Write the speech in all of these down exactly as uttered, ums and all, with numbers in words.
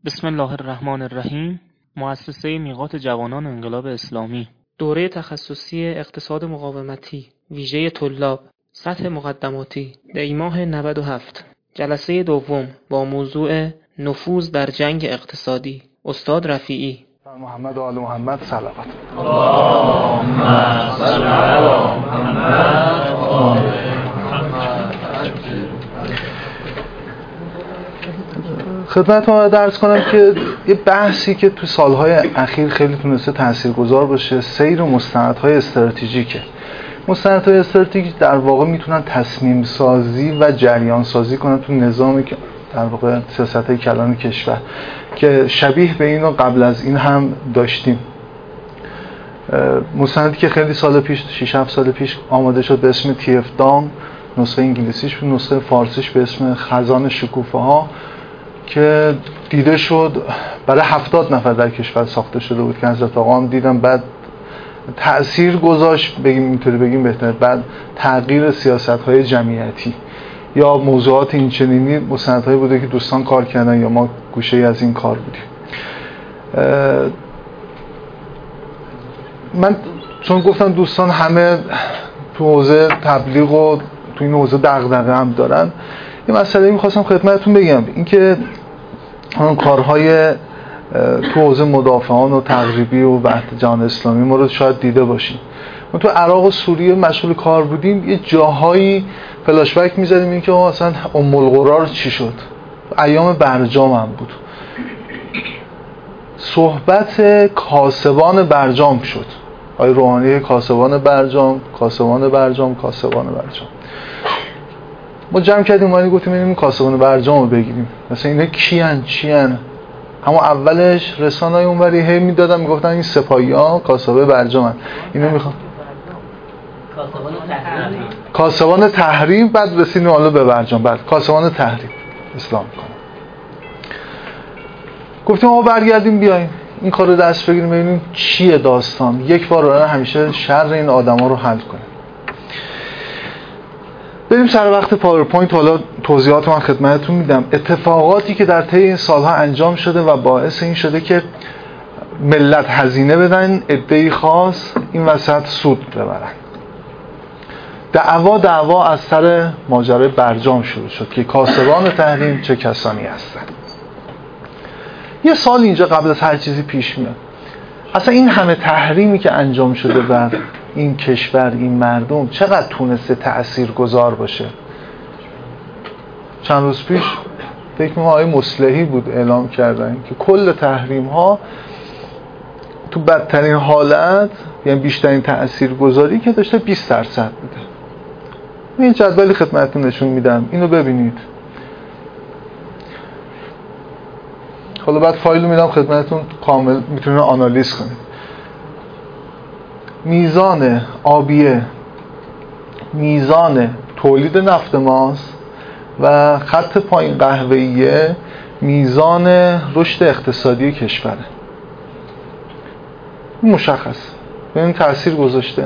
بسم الله الرحمن الرحیم. مؤسسه میقات جوانان انقلاب اسلامی. دوره تخصصی اقتصاد مقاومتی ویژه طلاب سطح مقدماتی دی ماه نود و هفت. جلسه دوم با موضوع نفوذ در جنگ اقتصادی. استاد رفیعی. محمد و آل محمد صلوات. اللهم صل علی محمد و آل محمد. خدمتتون درس کنم که یه بحثی که تو سالهای اخیر خیلی تونسته تاثیرگذار باشه، سیر و مستندهای استراتژیکه. مستندهای استراتژیک در واقع میتونن تصمیم سازی و جریان سازی کنن تو نظامی که در واقع سیاست‌های کلان کشور که شبیه به اینو قبل از این هم داشتیم. مستندی که خیلی سال پیش شش هفت سال پیش آماده شد به اسم تی اف دام، نسخه انگلیسیش و نسخه فارسیش به اسم خزان شکوفه‌ها که دیده شد برای هفتاد نفر در کشور ساخته شده بود که حضرت آقا هم دیدم، بعد تأثیر گذاشت، بگیم اینطوری بگیم بهتره، بعد تغییر سیاست‌های جمعیتی یا موضوعات این چنینی مستندهایی بوده که دوستان کار کردن یا ما گوشه‌ای از این کار بودیم. من چون گفتم دوستان همه تو حوزه تبلیغ و تو این حوزه دغدغه هم دارن، یه مسئله می‌خواستم خدمتتون بگم، اینکه اون کارهای تو حوزه مدافعان و تقریبی و وحدت جهان اسلامی ما رو شاید دیده باشیم. ما تو عراق و سوریه مشغول کار بودیم، یه جاهایی فلاش بک می‌زدیم این که مثلا ام القرا چی شد. ایام برجام هم بود. صحبت کاسبان برجام شد. آقای روحانی کاسبان برجام، کاسبان برجام، کاسبان برجام. ما جمع کردیم اومدیم گفتیم این کاسبان برجام رو بگیریم. مثلا اینا کیان چیان؟ اما اولش رسانه‌های اونوری هی میدادن میگفتن این سپاهیان کاسبه برجامن. اینو میخوام کاسبان تحریم. کاسبان تحریم بعد رسیدیم حالا به برجام. بعد کاسبان تحریم اسلام میکنه. گفتیم ما برگردیم بیایم این کار رو دست بگیریم ببینیم چیه داستان. یک بار برای همیشه شر این آدما رو حل کنیم. بریم سر وقت پاورپوینت. حالا توضیحات من خدمتتون میدم. اتفاقاتی که در طی این سالها انجام شده و باعث این شده که ملت هزینه بدن، عده‌ای خاص این وسط سود ببرن. دعوا دعوا از سر ماجرای برجام شروع شد که کاسبان تحریم چه کسانی هستن. یه سال اینجا قبل از هر چیزی پیش میاد، اصلا این همه تحریمی که انجام شده بر این کشور، این مردم چقدر تونسته تأثیر گذار باشه؟ چند روز پیش فکر می‌کنم آقای مصلحی بود اعلام کردن که کل تحریم ها تو بدترین حالت، یعنی بیشترین تأثیر گذاری که داشته بیست درصد بوده. این جدولی خدمتتون نشون میدم، اینو ببینید. حالا بعد فایل رو میدم خدمتتون کامل میتونید آنالیز کنید. میزان آبیه، میزان تولید نفت ماست و خط پایین قهوه‌ایه میزان رشد اقتصادی کشوره. مشخص. ببین تأثیر گذاشته.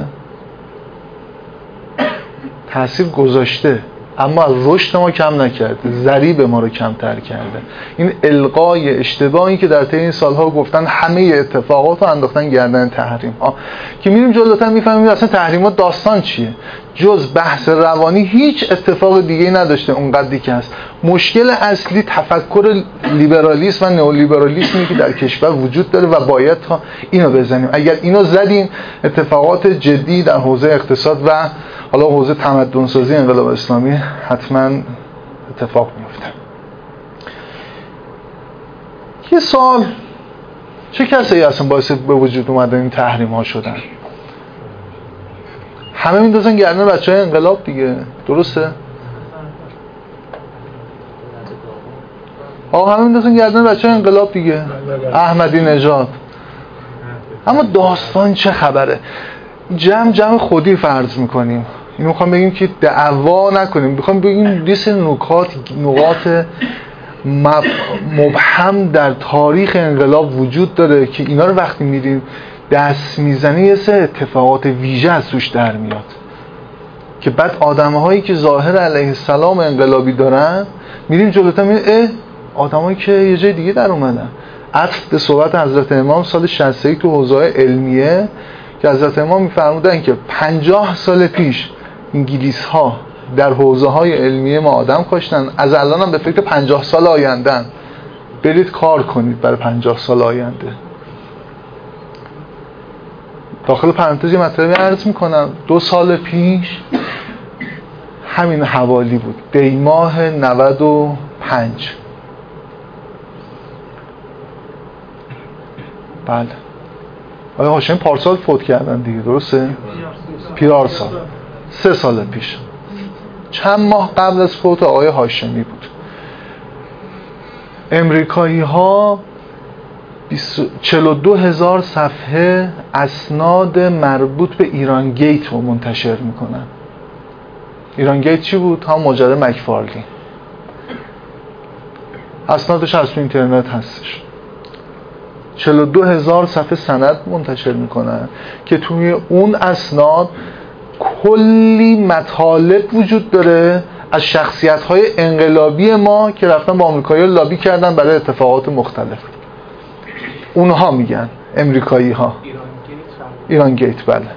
تأثیر گذاشته اما از رشد ما کم نکرده، ضریب ما رو کمتر کرده. این القای اشتباهی که در طی این سالها گفتن همه اتفاقات رو انداختن گردن تحریم ها که میریم جلوتر میفهمیم اصلا تحریمات داستان چیه. جز بحث روانی هیچ اتفاق دیگه نداشته اونقدری که هست. مشکل اصلی تفکر لیبرالیسم و نئولیبرالیسمی که در کشور وجود داره و باید تا اینو بزنیم. اگر اینو زدیم اتفاقات جدی در حوزه اقتصاد و حالا حوزه تمدن سازی انقلاب اسلامی حتما اتفاق میفته. یه سال چه کسایی اصلا باعث به وجود اومدن این تحریم ها شدن؟ همه میندازن گردن بچهای انقلاب دیگه، درسته؟ آقا همه میندازن گردن بچهای انقلاب دیگه، احمدی نژاد. اما داستان چه خبره؟ جمع جمع خودی فرض میکنیم. اینو میخوام بگیم که دعوا نکنیم، میخوام بگیم لیست نکات نقاط مبهم در تاریخ انقلاب وجود داره که اینا رو وقتی میریم دست میزنی یه سه اتفاقات ویژه از توش در میاد که بعد آدم‌هایی که ظاهر علیه السلام انقلابی دارن میریم جلوتر میریم اه آدمایی که یه جای دیگه در اومدن. عطف به صحبت حضرت امام سال شصت و یک تو حوزه علمیه که حضرت امام می‌فرمودن که پنجاه سال پیش انگلیس ها در حوزه های علمیه ما آدم کشتن، از الان هم به فکر پنجاه سال آیندن، برید کار کنید برای پنجاه سال آینده. داخل پرانتزی مطلبی عرض میکنم دو سال پیش همین حوالی بود، دی ماه نود و پنج. بله آقای هاشمی پارسال فوت کردن دیگه، درسته؟ پیرار سال سه سال پیش، چند ماه قبل از فوت آقای هاشمی بود. امریکایی ها چهل و دو هزار صفحه اسناد مربوط به ایران گیت رو منتشر میکنن. ایران گیت چی بود؟ هم ماجرای مکفارلین. اسنادش از تو اینترنت هستش. چهل و دو هزار صفحه سند منتشر میکنن که توی اون اسناد کلی مطالب وجود داره از شخصیت‌های انقلابی ما که رفتن با آمریکایی‌ها لابی کردن برای اتفاقات مختلف. اونها میگن، امریکایی ها، ایران گیت، بله،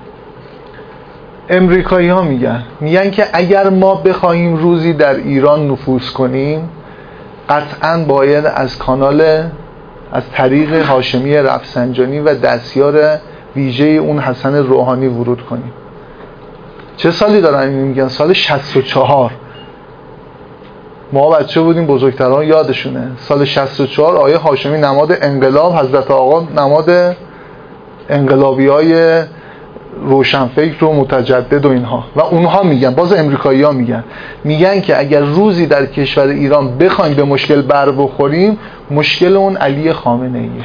امریکایی ها میگن میگن که اگر ما بخوایم روزی در ایران نفوذ کنیم قطعاً باید از کانال، از طریق هاشمی رفسنجانی و دستیار ویژه اون حسن روحانی ورود کنیم. چه سالی دارن این میگن؟ سال شصت و چهار. ما بچه بودیم، بزرگتران یادشونه. سال شصت و چهار آیه هاشمی نماد انقلاب، حضرت آقا نماد انقلابی های روشنفکر و متجدد و اینها. و اونها میگن، باز امریکایی ها میگن میگن که اگر روزی در کشور ایران بخوایم به مشکل بر بخوریم، مشکل اون علی خامنه ایه.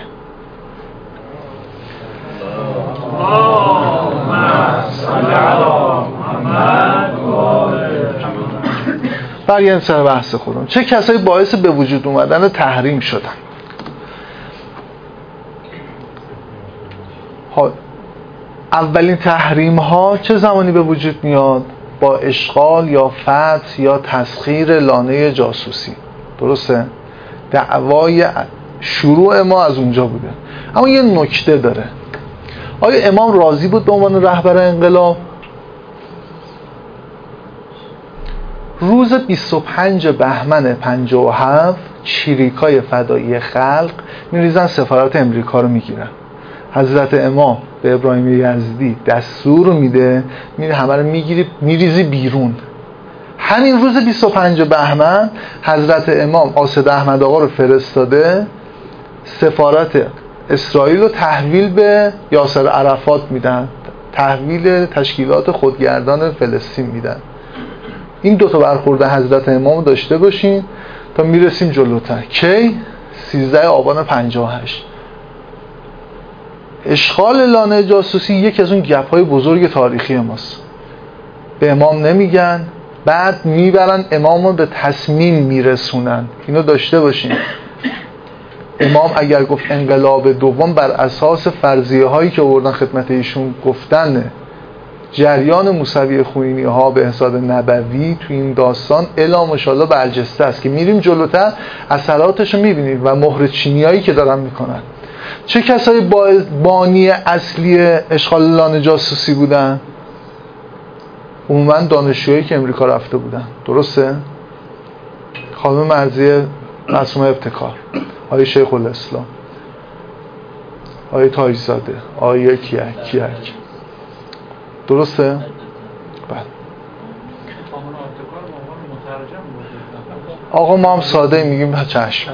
برگردیم سر بحث خودم. چه کسایی باعث به وجود اومدن تحریم شدن؟ اولین تحریم ها چه زمانی به وجود میاد؟ با اشغال یا فتح یا تسخیر لانه جاسوسی. درسته؟ دعوای شروع ما از اونجا بوده. اما یه نکته داره. آیا امام راضی بود به عنوان رهبر انقلاب؟ روز بیست و پنج بهمن پنجاه و هفت چریکای فدایی خلق میریزن سفارت امریکا رو میگیرن. حضرت امام به ابراهیم یزدی دستور میده میره همه رو میگیری میریزی بیرون. همین روز بیست و پنج بهمن حضرت امام قاصد احمد آقا رو فرستاده سفارت اسرائیل رو تحویل به یاسر عرفات میدن، تحویل تشکیلات خودگردان فلسطین میدن. این دو تا برخورد حضرت امام داشته باشین تا میرسیم جلوتر. کی؟ سیزده آبان پنجاه و هشت. اشغال لانه جاسوسی یکی از اون گپ‌های بزرگ تاریخی ماست. به امام نمیگن، بعد میبرن امامو به تصمیم میرسونن. اینو داشته باشین. امام اگر گفت انقلاب دوم بر اساس فرضیه هایی که آوردن خدمت ایشون گفتن جریان موسوی خوئینی ها به حساب نبوی تو این داستان الا ماشاءالله برجسته است که میریم جلوتر اثراتش رو میبینیم و مهر چینیایی که دارن میکنن. چه کسایی بانی اصلی اشغال لانه جاسوسی بودن؟ عموما دانشجویی که امریکا رفته بودن. درسته؟ خانم مرضیه معصومه ابتکار، آقای شیخ الاسلام، آقای تاجزاده، آقای کیک کیک. درسته؟ بله. آقا ما هم ساده میگیم چشم.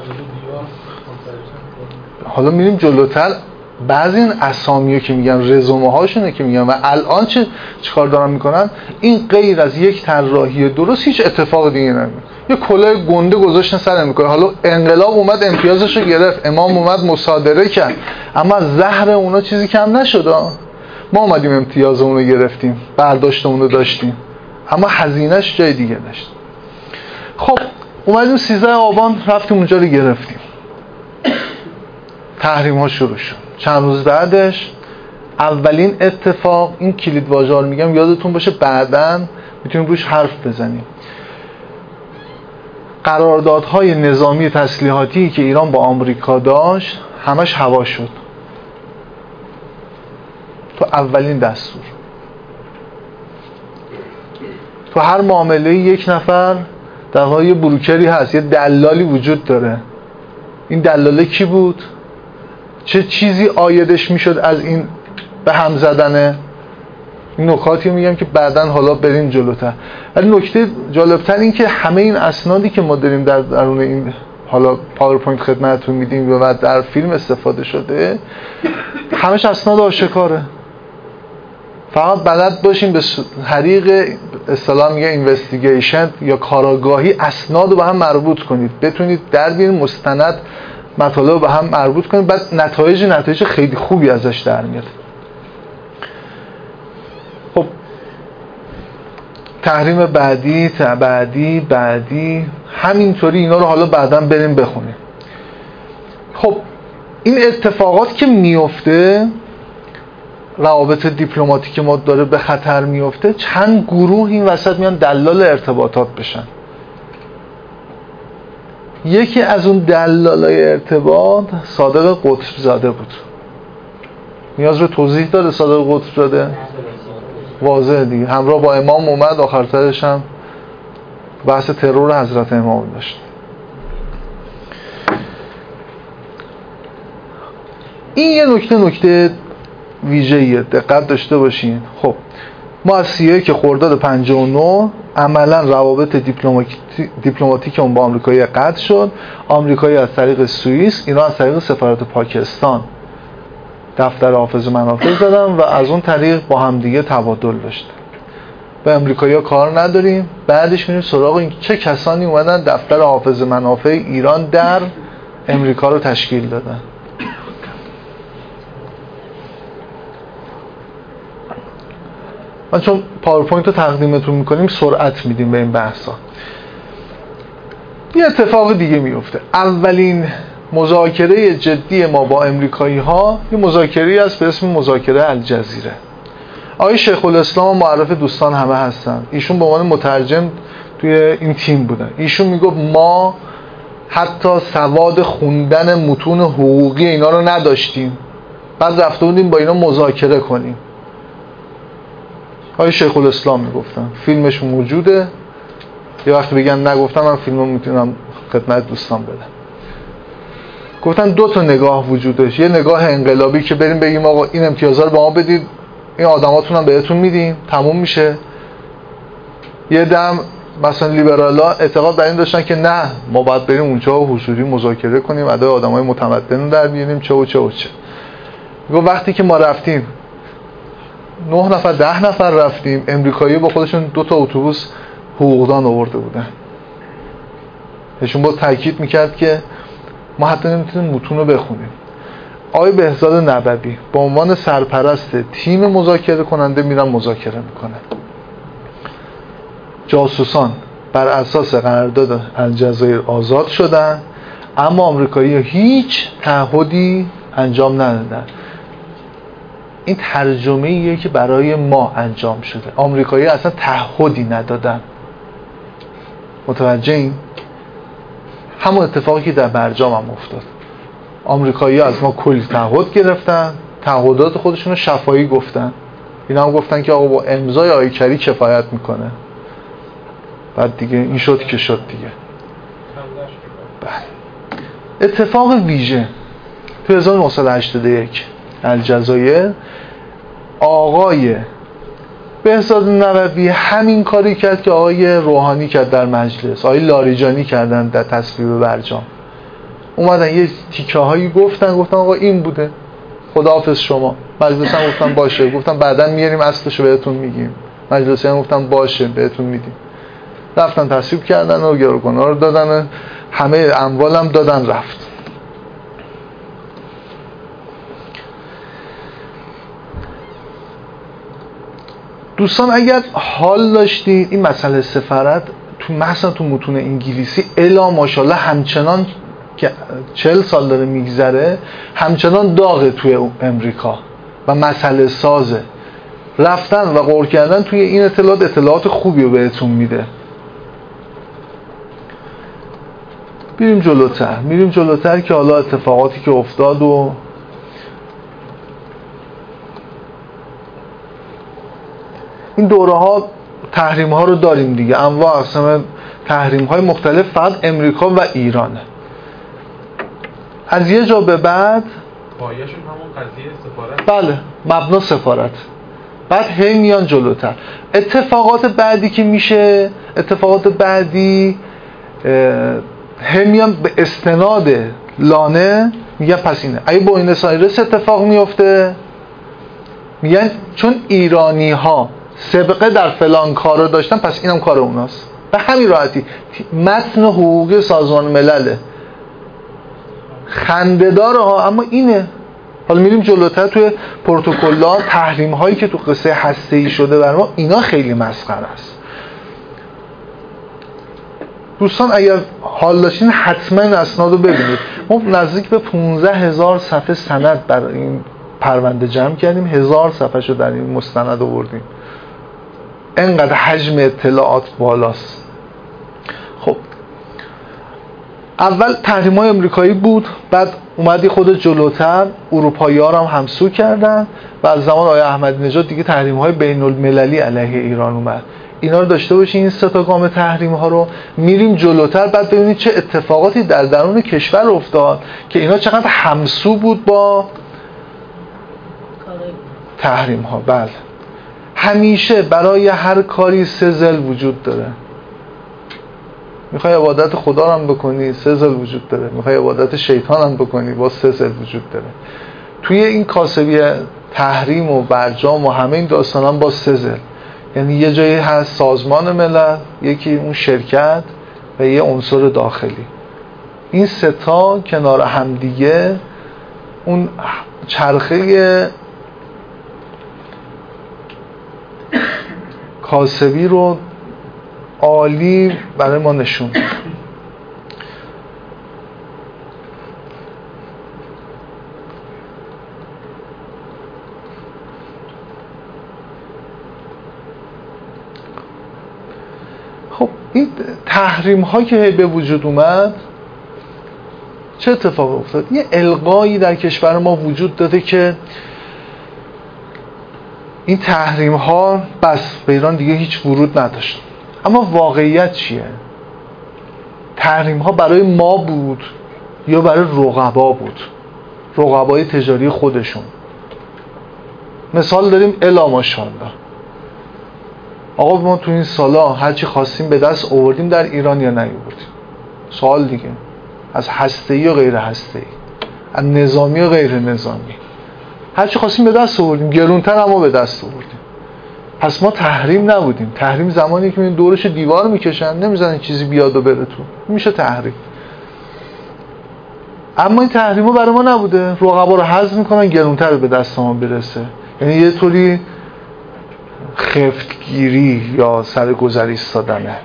حالا میریم جلوتر، بعضی این اسامیو که میگن رزومه هاشونه که میگن و الان چه چیکار دارن میکنن، این غیر از یک طراحی درست هیچ اتفاق دیگه نمیفته. یه کلاه گنده گذاشتن سر میکنه. حالا انقلاب اومد امتیازش رو گرفت، امام اومد مصادره کرد، اما زهر اونا چیزی کم نشد. ما اومدیم امتیازمون رو گرفتیم، برداشتمون رو داشتیم، اما هزینهش جای دیگه داشت. خب اومدیم سیزده آبان رفتیم اونجا رو گرفتیم، تحریم ها شروع شد. چند روز بعدش اولین اتفاق، این کلید واژه رو میگم یادتون باشه بعداً میتونیم روش حرف بزنیم. قراردادهای نظامی تسلیحاتی که ایران با آمریکا داشت همش هوا شد تو اولین دستور. تو هر معامله یک نفر در واقع یه بروکری هست، یه دلالی وجود داره. این دلاله کی بود؟ چه چیزی عایدش میشد از این به هم زدنه؟ این نکاتی رو میگم که بعداً حالا بریم جلوتر. ولی نکته جالبتر این که همه این اسنادی که ما داریم در درون این حالا پاورپوینت خدمتتون میدیم و در فیلم استفاده شده، همش اسناد آشکاره. فقط بلد باشیم به طریق اصطلاح میگه اینوستیگیشن یا کاراگاهی اسناد رو به هم مربوط کنید، بتونید در بیارید مستند مطالب رو به هم مربوط کنید، بعد نتایج نتایج خیلی خوبی ازش در میاد. خب تحریم بعدی بعدی بعدی همینطوری اینا رو حالا بعداً بریم بخونیم. خب این اتفاقات که میفته، روابط دیپلماتیک ما داره به خطر میفته، چند گروه این وسط میان دلال ارتباطات بشن. یکی از اون دلالای ارتباط صادق قطب زاده بود. نیاز رو توضیح داره صادق قطب زاده؟ واضحه دیگه، همراه با امام اومد، آخر سرش هم بحث ترور حضرت امام داشت. این یه نکته نکته ویژه‌ایه، دقت داشته باشین. خب ما از سی ای که خرداد پنجاه و نه عملا روابط دیپلماتیک اون با آمریکایی قطع شد. آمریکایی از طریق سوئیس، ایران از طریق سفارت پاکستان دفتر حافظ منافع زدن و از اون طریق با هم دیگه تبادل داشت. به آمریکایی‌ها کار نداریم. بعدش میریم سراغ این چه کسانی اومدن دفتر حافظ منافع ایران در امریکا رو تشکیل دادن. من چون پاورپوینت رو تقدیمتون میکنیم سرعت میدیم به این بحثا. یه اتفاق دیگه میفته. اولین مذاکره جدی ما با امریکایی ها یه مذاکره است به اسم مذاکره الجزیره. آقای شیخ الاسلام معرف دوستان همه هستن. ایشون به عنوان مترجم توی این تیم بودن. ایشون میگفت ما حتی سواد خوندن متون حقوقی اینا رو نداشتیم، بعد رفته بودیم با اینا مذاکره کنیم. آقای شیخ الاسلام میگفتن، فیلمش موجوده. یه وقت بگن نگفتم، من فیلمو میتونم خدمت دوستان بدم. گفتن دو تا نگاه وجودش، یه نگاه انقلابی که بریم بگیم آقا این امتیازا رو به ما بدید، این آدماتون هم بهتون میدیم، تموم میشه. یه دم مثلا لیبرالا اعتقاد بر این داشتن که نه، ما باید بریم اونجا و حضوری مذاکره کنیم، ادای آدمای متمدن رو در بیاریم، چه و چه و چه. گفت وقتی که ما رفتیم نه نفر ده نفر رفتیم، امریکایی با خودشون دو تا اتوبوس حقوقدان آورده بودن. ایشون با تاکید میکرد که ما حتی نمیتونیم متون رو بخونیم. آقای بهزاد نبوی به عنوان سرپرست تیم مذاکره کننده میرن مذاکره میکنن. جاسوسان بر اساس قرارداد الجزایر آزاد شدن، اما آمریکایی هیچ تعهدی انجام ندادن. این ترجمه ایه که برای ما انجام شده. آمریکایی اصلا تعهدی ندادن. متوجه این؟ همون اتفاقی که در برجام هم افتاد. آمریکایی از ما کلی تعهد گرفتن، تعهدات خودشون رو شفاهی گفتن. اینا هم گفتن که آقا با امضای آقای کری کفایت میکنه. بعد دیگه این شد که شد دیگه. بله. اتفاق ویژه تو هزار و نهصد و هشتاد و یک الجزایر، آقای بهزاد نبوی همین کاری کرد که آقای روحانی کرد در مجلس، آقای لاریجانی کردن در تصویب برجام. اومدن یه تیکه هایی گفتن، گفتن آقا این بوده، خداحافظ شما. مجلس هم گفتن باشه، گفتن بعداً میاریم اصلشو بهتون میگیم. مجلس هم گفتن باشه بهتون میدیم. رفتن تصویب کردن و گروگانا رو دادن، همه اموال هم دادن رفت. دوستان اگر حال داشتید این مسئله سفارت تو مثلا تو متون انگلیسی الا ماشاءالله همچنان که چهل سال داره میگذره همچنان داغه توی امریکا و مسئله سازه. رفتن و قول کردن توی این اطلاعات اطلاعات خوبی رو بهتون میده. میریم جلوتر میریم جلوتر که حالا اتفاقاتی که افتاد و این دوره ها تحریم ها رو داریم دیگه، انواع اقسام تحریم های مختلف، فقط امریکا و ایرانه. از یه جا به بعد پایه‌شون همون قضیه سفارت، بله مبنا سفارت، بعد هی میان جلوتر. اتفاقات بعدی که میشه، اتفاقات بعدی هی میان به استناد لانه میگن پس اینه. اگه بوینس آیرس اتفاق میفته میگن چون ایرانی ها سابقه در فلان کار رو داشتن پس اینم کار اوناست. به همین راحتی متن حقوقی سازمان ملله، خنده‌داره ها اما اینه. حالا میریم جلوتر توی پروتکل‌ها، تحریم هایی که تو قصه هسته‌ای شده بر ما، اینا خیلی مسخره است. دوستان اگر حال داشتین حتما اسناد رو ببینید. ما نزدیک به پانزده هزار صفحه سند برای این پرونده جمع کردیم، هزار صفحه شو در این مستند آوردیم. اینقدر حجم اطلاعات بالاست. خب اول تحریم‌های امریکایی بود، بعد اومدی خود جلوتر اروپایی‌ها رو هم همسو کردن و از زمان آقای احمدی نژاد دیگه تحریم‌های بین‌المللی علیه ایران اومد. اینا رو داشته باشین، این سه تا گام تحریم‌ها رو. میریم جلوتر بعد ببینید چه اتفاقاتی در درون کشور افتاد که اینا چقدر همسو بود با تحریم‌ها. بله همیشه برای هر کاری سه ضلع وجود داره. میخوای عبادت خدا رو هم بکنی سه ضلع وجود داره، میخوای عبادت شیطان هم بکنی با سه ضلع وجود داره. توی این کاسبی تحریم و برجام و همه این داستان هم با سه ضلع، یعنی یه جایی هست سازمان ملل، یکی اون شرکت و یه عنصر داخلی. این سه تا کنار هم دیگه اون چرخه کاسبی رو عالی برای ما نشون. خب این تحریم ها که به وجود اومد چه اتفاق افتاد؟ یه القایی در کشور ما وجود داده که این تحریم ها بس به ایران دیگه هیچ ورود نداشت. اما واقعیت چیه؟ تحریم ها برای ما بود یا برای رقبا بود؟ رقبای تجاری خودشون. مثال داریم الا ماشاءالله. آقا ما تو این سالا هرچی خواستیم به دست آوردیم در ایران یا نیاوردیم؟ سوال دیگه. از هسته‌ای و غیر هسته‌ای، از نظامی و غیر نظامی، هرچی خواستیم به دست آوردیم، گرونتر اما به دست آوردیم. پس ما تحریم نبودیم. تحریم زمانی که این دورش دیوار میکشن نمیزنن چیزی بیاد و بره تو، میشه تحریم. اما این تحریم ها برای ما نبوده، رقبا رو حذف میکنن گرونتر به دست ما برسه. یعنی یه طوری خفتگیری یا سرگذری ایستادنه.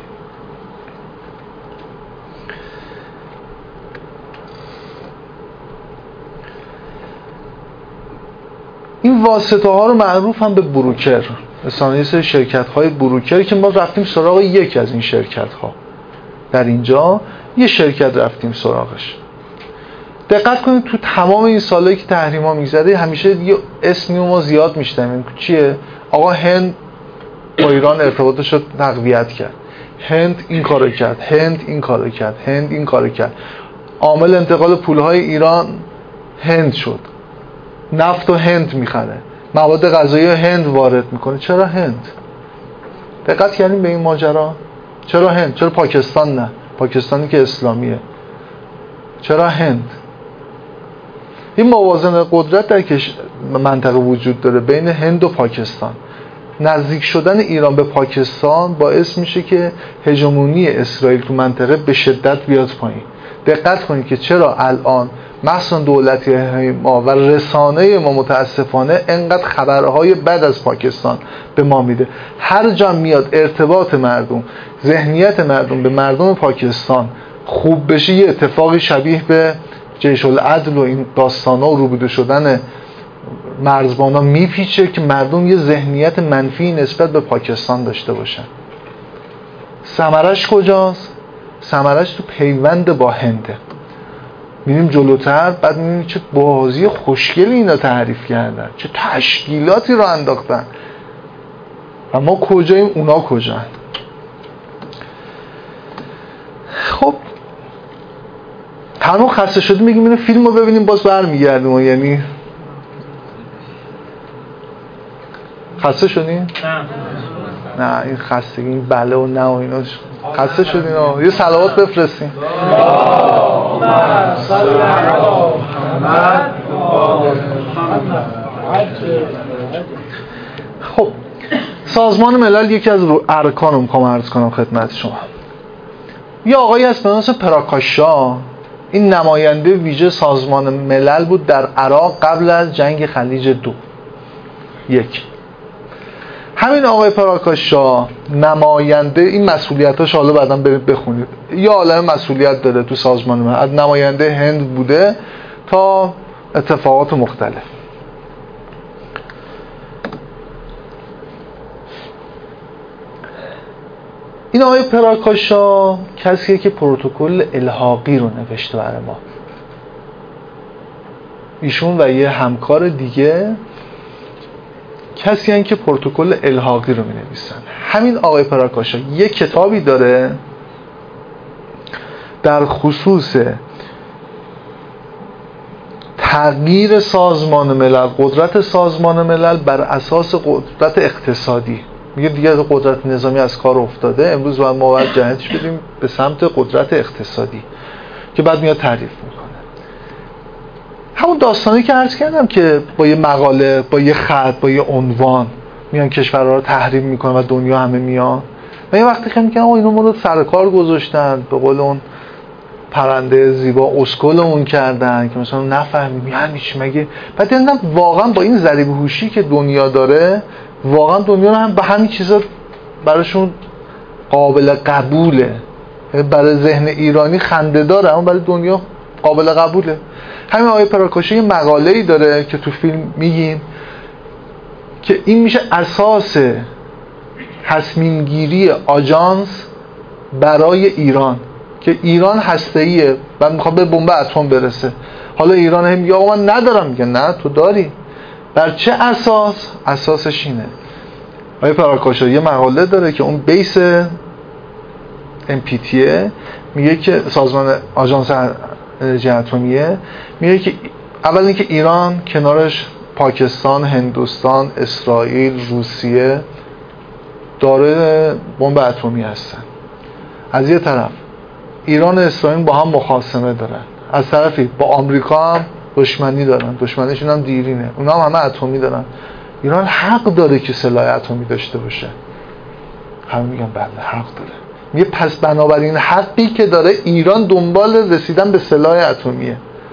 این واسطه ها رو معروف هم به بروکر، مثلا یه سری شرکت های بروکر که ما رفتیم سراغ یکی از این شرکت ها. در اینجا یه شرکت رفتیم سراغش. دقت کنید تو تمام این سالایی که تحریم ها میگذره همیشه یه اسمی ما زیاد میشنویم. چیه؟ آقا هند با ایران ارتباطش رو تقویت کرد، هند این کارو کرد، هند این کارو کرد، هند این کارو کرد. عامل انتقال پولهای ایران هند شد، نفت و هند میخره، مواد غذایی هند وارد میکنه. چرا هند؟ دقت کردیم به این ماجرا؟ چرا هند؟ چرا پاکستان نه؟ پاکستانی که اسلامیه. چرا هند؟ این موازنه قدرت در منطقه وجود داره بین هند و پاکستان. نزدیک شدن ایران به پاکستان باعث میشه که هژمونی اسرائیل تو منطقه به شدت بیاد پایین. دقت کنید که چرا الان مخصوصا دولتی ما و رسانه ما متاسفانه انقدر خبرهای بد از پاکستان به ما میده. هر جا میاد ارتباط مردم، ذهنیت مردم به مردم پاکستان خوب بشه، یه اتفاقی شبیه به جیش العدل و این داستانا و روبوده شدن مرزبانا میپیچه که مردم یه ذهنیت منفی نسبت به پاکستان داشته باشن. ثمرش کجاست؟ ثمرش تو پیوند با هنده. میریم جلوتر، بعد میبینیم چه بازی خوشگلی اینا تعریف کردن، چه تشکیلاتی رو انداختن و ما کجاییم اونا کجان. خب هر موقع خسته شدیم میگیم اینو فیلم رو ببینیم باز برمیگردیم. یعنی خسته شدیم؟ نه نه این خستگی این بله و نه و اینا خسته شدیم. یه صلوات بفرستیم. خب سازمان ملل یکی از ارکان رو میخوام عرض کنم خدمت شما. یه آقایی هست به نام پراکاشا. این نماینده ویژه سازمان ملل بود در عراق قبل از جنگ خلیج دو. یک همین آقای پراکاشا نماینده، این مسئولیتاش حالا بعداً برید بخونید، یه عالم مسئولیت داره تو سازمان ملل. از نماینده هند بوده تا اتفاقات مختلف. این آقای پراکاشا کسیه که پروتکل الحاقی رو نوشته برای ما. ایشون و یه همکار دیگه کسی هستن که پروتکل الحاقی رو می نویسن. همین آقای پراکاشا یه کتابی داره در خصوص تغییر سازمان ملل، قدرت سازمان ملل بر اساس قدرت اقتصادی. میگه دیگه قدرت نظامی از کار افتاده، امروز باید ما باید جهتش بدیم به سمت قدرت اقتصادی که بعد میاد تعریف میکنه. همون داستانی که عرض کردم که با یه مقاله، با یه خط، با یه عنوان میان کشورها رو تحریم میکنن و دنیا همه میان و یه وقتی که میگن آقا اینو ما رو سر کار گذاشتن، به قول اون پرنده زیبا اسکلمون کردن که مثلا نفهمیم یعنی چی مگه. بعد دیدم واقعا با این ذریب هوشی که دنیا داره، واقعا دنیا رو هم به همین چیزا براشون قابل قبوله. برای ذهن ایرانی خنده داره اما برای دنیا قابل قبوله. همین آقای پراکاشا یه مقاله‌ای داره که تو فیلم میگیم که این میشه اساس تصمیم گیری آژانس برای ایران که ایران هسته‌ایه و میخواد به بمب اتم برسه. حالا ایران هم میگه آقا من ندارم، میگه نه تو داری. بر چه اساس؟ اساسش اینه. آقای پراکاشا یه مقاله داره که اون بیس ام پی تی میگه که سازمان آژانس انرژی اتمیه، میگه که اول اینکه ایران کنارش پاکستان، هندوستان، اسرائیل، روسیه داره بمب اتمی هستن. از یه طرف ایران و اسرائیل با هم مخاصمه دارن، از طرفی با آمریکا هم دشمنی دارن، دشمنیشون هم دیرینه، اونا هم همه اتمی دارن. ایران حق داره که سلاح اتمی داشته باشه. همه میگن بله حق داره. میگه پس بنابراین حقی که داره ایران دنبال رسیدن به سلاح اتمیه.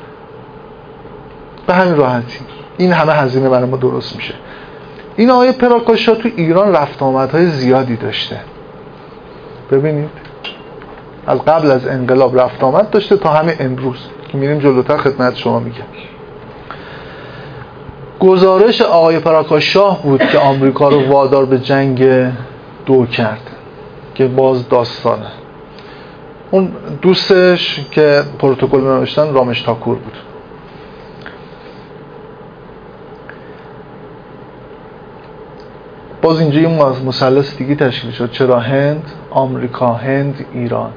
به همین راحتی این همه هزینه برای ما درست میشه. این آقای پراکاشا تو ایران رفت آمدهای زیادی داشته. ببینید از قبل از انقلاب رفت آمد داشته تا همه امروز که میریم جلوتر خدمت شما میگم. گزارش آقای پراکاشا بود که آمریکا رو وادار به جنگ دو کرد که باز داستانه. اون دوستش که پروتکل نوشتن رامش تاکور بود. باز اینجا یه مثلث دیگه تشکیل شد. چرا هند، آمریکا، هند، ایران.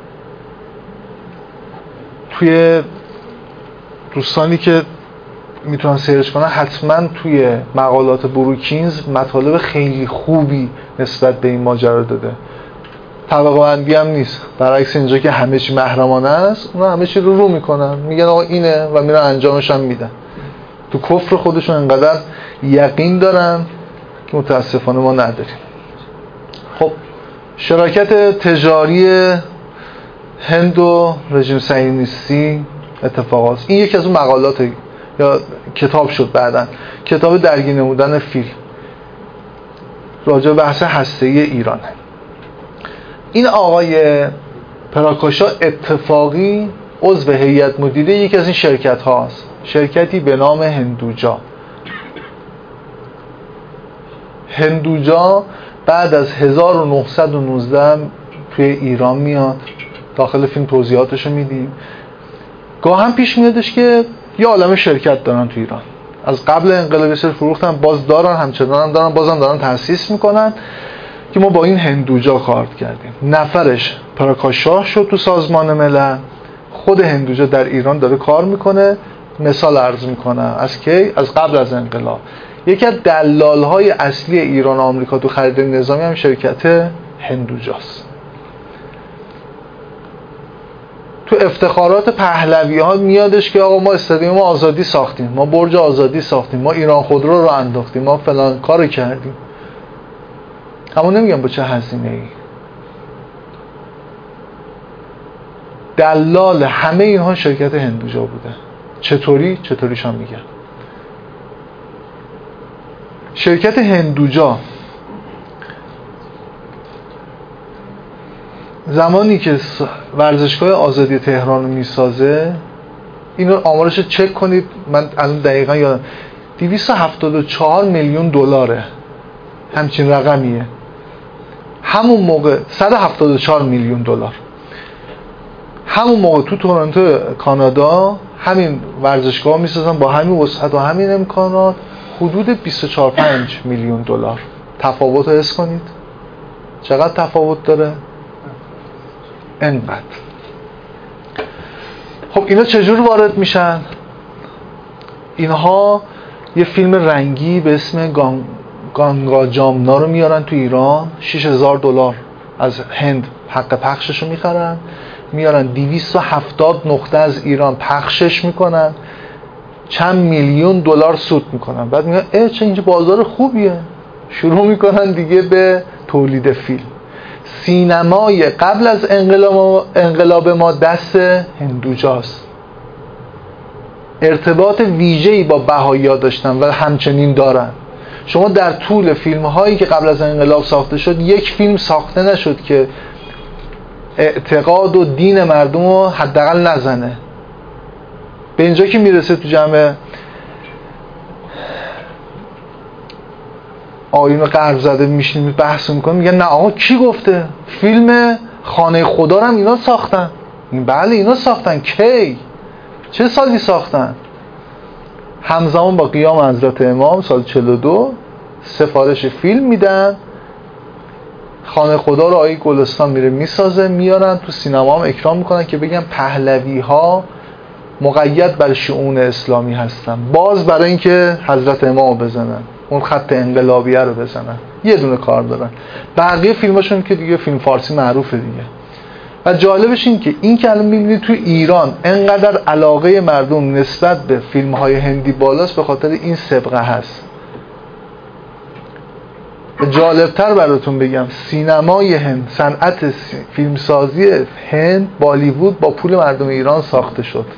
توی دوستانی که میتونن سرچ کنن حتما توی مقالات بروکینز مطالب خیلی خوبی نسبت به این ماجرا داده. طبقه بندی هم نیست، برعکس اینجا که همه چی محرمانه است، اونا همه چی رو رو میکنن، میگن آقا اینه و میرن انجامش هم میدن. تو کفر خودشون انقدر یقین دارن که متاسفانه ما نداریم. خب شراکت تجاری هند و رژیم صهیونیستی اتفاقات، این یکی از اون مقالات یا کتاب شد بعدن، کتاب درگیر نمودن فیل راجع به بحث هسته‌ای ایرانه. این آقای پراکاشا اتفاقی عضو هیئت مدیره یکی از این شرکت هاست، شرکتی به نام هندوجا. هندوجا بعد از هزار و نهصد و نوزده توی ایران میاد داخل فیلم توضیحاتشو میدیم. گاه هم پیش میادش که یه عالم شرکت دارن تو ایران، از قبل انقلاب سر فروختن، باز دارن، همچنان هم دارن، بازم دارن تأسیس میکنن که ما با این هندوجا کار کردیم. نفرش پراکاش شاه شد تو سازمان ملل، خود هندوجا در ایران داره کار میکنه. مثال عرض میکنم از کی؟ از قبل از انقلاب. یکی از دلالهای اصلی ایران و آمریکا تو خرید نظامی هم شرکت هندوجاست. تو افتخارات پهلوی ها میادش که آقا ما استادیوم آزادی ساختیم، ما برج آزادی ساختیم، ما ایران خودرو رو انداختیم، ما فلان کارو کردیم. اما نمیگم با چه هزینه ای. دلال همه اینها شرکت هندوجا بوده. چطوری؟ چطوریش هم میگم. شرکت هندوجا زمانی که ورزشگاه آزادی تهران رو میسازه، اینو آمارش چک کنید، من الان دقیقا یادم، دویست و هفتاد و چهار میلیون دلاره، همچین رقمیه. همون موقع صد و هفتاد و چهار میلیون دلار. همون موقع تو تورنتو کانادا همین ورزشگاه میسازن با همین وسعت و همین امکانات، حدود بیست و چهار پنج میلیون دلار. تفاوت رو حس کنید چقدر تفاوت داره؟ انقدر. خب اینا چجور وارد میشن؟ اینها یه فیلم رنگی به اسم گان... گانگا جامنا رو میارن تو ایران، شش هزار دلار از هند حق پخشش رو میخرن، میارن دویست و هفتاد نقطه از ایران پخشش میکنن، چند میلیون دلار سود میکنن. بعد میگن اه چه اینجا بازار خوبیه، شروع میکنن دیگه به تولید فیلم. سینمای قبل از انقلاب انقلاب ما دست هندوجاست. ارتباط ویژه‌ای با بهائی‌ها داشتن و همچنین دارن. شما در طول فیلم هایی که قبل از انقلاب ساخته شد، یک فیلم ساخته نشد که اعتقاد و دین مردم رو حداقل نزنه. به اینجا که میرسه تو جمع آیین غرب زده میشینیم بحث میکنیم، میگن نه آقا کی گفته؟ فیلم خانه خدا رو هم اینا ساختن. بله اینا ساختن. کی؟ چه سالی ساختن؟ همزمان با قیام حضرت امام سال چهل و دو سفارش فیلم میدن، خانه خدا رو آقای گلستان میره میسازه، میارن تو سینما هم اکرام میکنن که بگن پهلوی ها مقید بر شؤون اسلامی هستن، باز برای اینکه حضرت امام بزنن، اون خط انقلابیه رو بزنن. یه دونه کار دارن. بقیه فیلماشون که دیگه فیلم فارسی معروفه دیگه. و جالبش این که این که الان میبینید تو ایران انقدر علاقه مردم نسبت به فیلم‌های هندی بالاست، به خاطر این سابقه هست. جالبتر براتون بگم، سینمای هند، صنعت فیلمسازی هند، بالیوود با پول مردم ایران ساخته شد.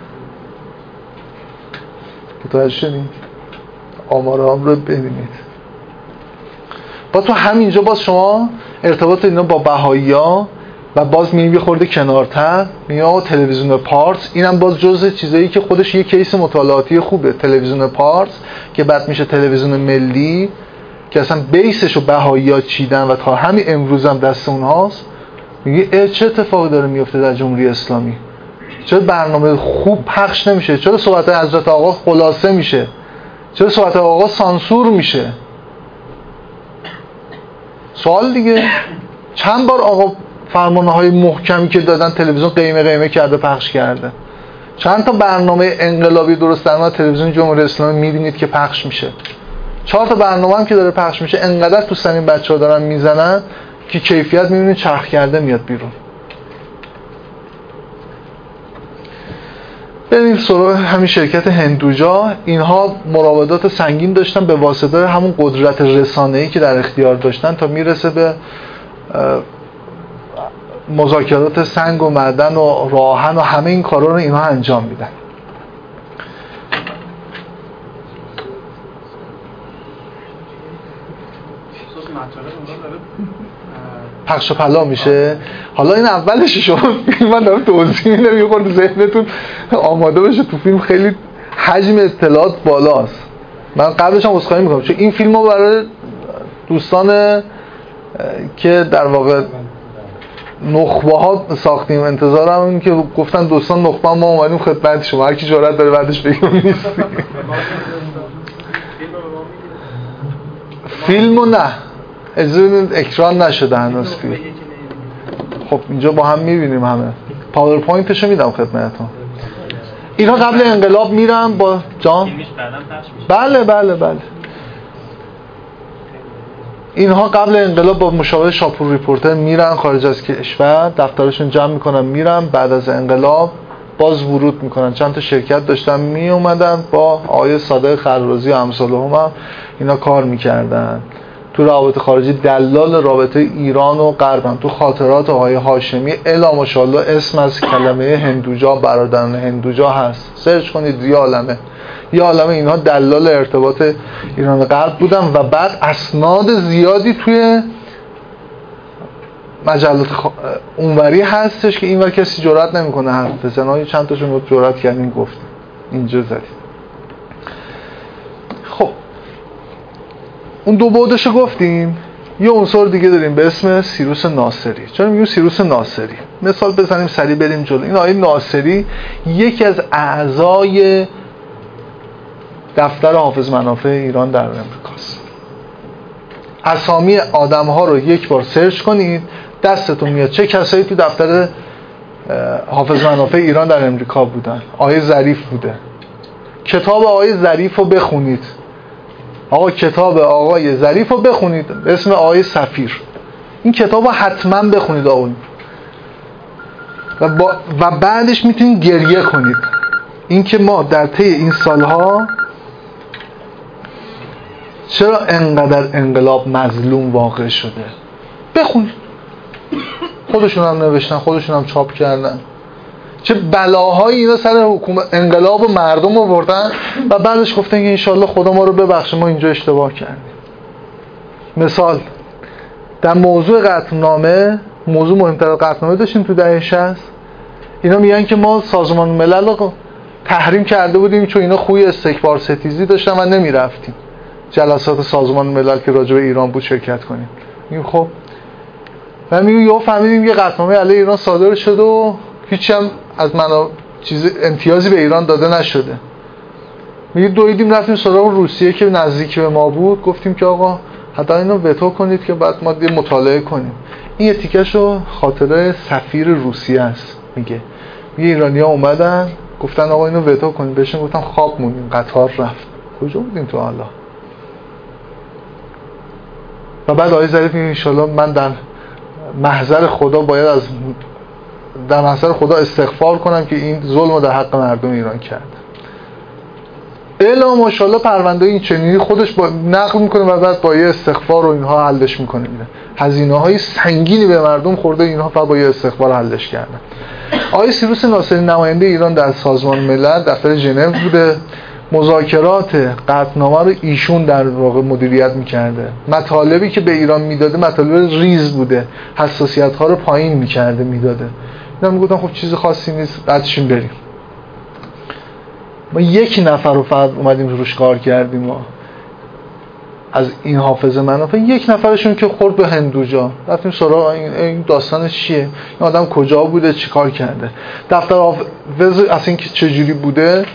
متوجه شدید؟ آمارام رو ببینید. با تو همینجا باز شما ارتباط اینا با بهائی‌ها و باز میریم یه خورده کنارتر، میگم آقا تلویزیون پارس، اینم باز جزء چیزایی که خودش یه کیس مطالعاتی خوبه. تلویزیون پارس که بعد میشه تلویزیون ملی که اصلا بیسشو بهائی‌ها چیدن و تا همین امروز هم دست اونهاست. میگه چه اتفاقی داره میفته در جمهوری اسلامی؟ چرا برنامه خوب پخش نمیشه؟ چرا صحبت حضرت آقا خلاصه میشه؟ چرا صحبت آقا سانسور میشه؟ سوال دیگه. چند بار آقا فرمانهای محکمی که دادن تلویزیون قیمه قیمه کرده پخش کرده؟ چند تا برنامه انقلابی درست در مورد تلویزیون جمهوری اسلامی میبینید که پخش میشه؟ چهار تا برنامه هم که داره پخش میشه انقدر تو سن بچه‌ها دارن میزنن که کیفیت میبینید چرخ کرده میاد بیرون. بریم سراغ همین شرکت هندوجا. اینها مراودات سنگین داشتن به واسطه همون قدرت رسانه‌ای که در اختیار داشتن تا میرسه به مذاکرات سنگ و معدن و راهن و همه این کارا رو اینها انجام میدن. پخش و پلا میشه. حالا این اولش شما من دارم توضیح میدم یه خورده ذهنتون آماده بشه. تو فیلم خیلی حجم اطلاعات بالاست. من قبلش هم عذرخواهی میکنم چون این فیلمو برای دوستان که در واقع نخبه ها ساختیم. انتظارم این که گفتن دوستان نخبه ما اومدیم خدمت شما، هر کی جرأت داره بعدش بگیم نیستی. فیلمو نه اجازه اکران نشده هنوز فیلم. خب اینجا با هم میبینیم همه. پاورپوینتشو میدم خدمتتون. اینا قبل انقلاب میرن با جان. بله بله بله. اینها قبل انقلاب با مشاور شاپور ریپورتر میرن خارج از کشور، دفترشون جمع میکنن میرن. بعد از انقلاب باز ورود میکنن. چند تا شرکت داشتن می اومدن با آقای صادق خرازی و امثالهم هم اینا کار میکردن تو روابط خارجی. دلال رابطه ایران و غرب. تو خاطرات آقای هاشمی الا ماشاءالله اسم از کلمه هندوجا، برادران هندوجا هست، سرچ کنید یه عالمه یه عالمه اینها دلال ارتباط ایران و غرب بودن. و بعد اسناد زیادی توی مجلات خ... اونوری هستش که اینور کسی جرئت نمیکنه حرف بزنه. چند تاشون بود جرئت کردین گفتیم اینجا زدید. خب اون دو بعدشو گفتیم. یه عنصر دیگه داریم به اسم سیروس ناصری. چرا میگیم سیروس ناصری؟ مثال بزنیم سریع بریم جلو. این آقای ناصری یکی از اعضای دفتر حافظ منافع ایران در امریکاست. اسامی آدم ها رو یک بار سرچ کنید دستتون میاد چه کسایی تو دفتر حافظ منافع ایران در امریکا بودن. آقای ظریف بوده. کتاب آقای ظریف رو بخونید. آقا کتاب آقای ظریف رو بخونید به اسم آقای سفیر. این کتاب رو حتما بخونید آقایون و, با... و بعدش میتونید گریه کنید. این که ما در طی این سالها چرا انقدر انقلاب مظلوم واقع شده. بخونید. خودشون هم نوشتن، خودشون هم چاپ کردن. چه بلاهایی اینا سر حکومت انقلاب و مردم آوردن و بعدش گفتن که انشالله خدا ما رو ببخشه ما اینجا اشتباه کردیم. مثال در موضوع قطعنامه، موضوع مهمتر از قطعنامه داشتیم تو دهه شصت. اینا میگن که ما سازمان ملل رو تحریم کرده بودیم چون اینا خوی استکبار ستیزی داشتن و نمیرفتیم جلسات سازمان ملل که راجع به ایران بود شرکت کنیم. میگیم خب و میگیم یا فهمیدیم یه قطعنامه علیه ایران صادر شده و هیچ هم از منا چیز امتیازی به ایران داده نشده. میگه دویدیم رفتیم سراغ روسیه که نزدیک به ما بود، گفتیم که آقا حتی اینو وتو کنید که بعد ما دیگه مطالعه کنیم. این یه تیکشو خاطره سفیر روسیه است. میگه میگه ایرانی‌ها اومدن گفتن آقا اینو وتو کنید. بهشون گفتم خواب موندیم، قطار رفت. کجا بودیم تو حالا؟ و بعد آقای ظریف میگه ان شاءالله من در محضر خدا باید از در محضر خدا استغفار کنم که این ظلم رو در حق مردم ایران کرد. الا ماشاءالله پرونده این چنینی خودش با نقل میکنه و بعد با یه استغفار و اینها حلش میکنه. هزینه های سنگینی به مردم خورده، اینها فقط با یه استغفار حلش کردن. آقای سیروس ناصری نماینده ایران در سازمان ملل دفتر ژنو بوده. مذاکرات قطعنامه رو ایشون در واقع مدیریت میکرده. مطالبی که به ایران میداده مطالب ریز بوده، حساسیت ها رو پایین میکرده میداده. اینا میگفتن خب چیز خاصی نیست قدشیم بریم. ما یک نفر رو فقط اومدیم روش کار کردیم. ما از این حافظ منافع یک نفرشون که خورد به هندوجا رفتیم سراغ این داستانش چیه، این آدم کجا بوده چی کار کرده. دفتر حافظ اصلا اینکه چجوری بوده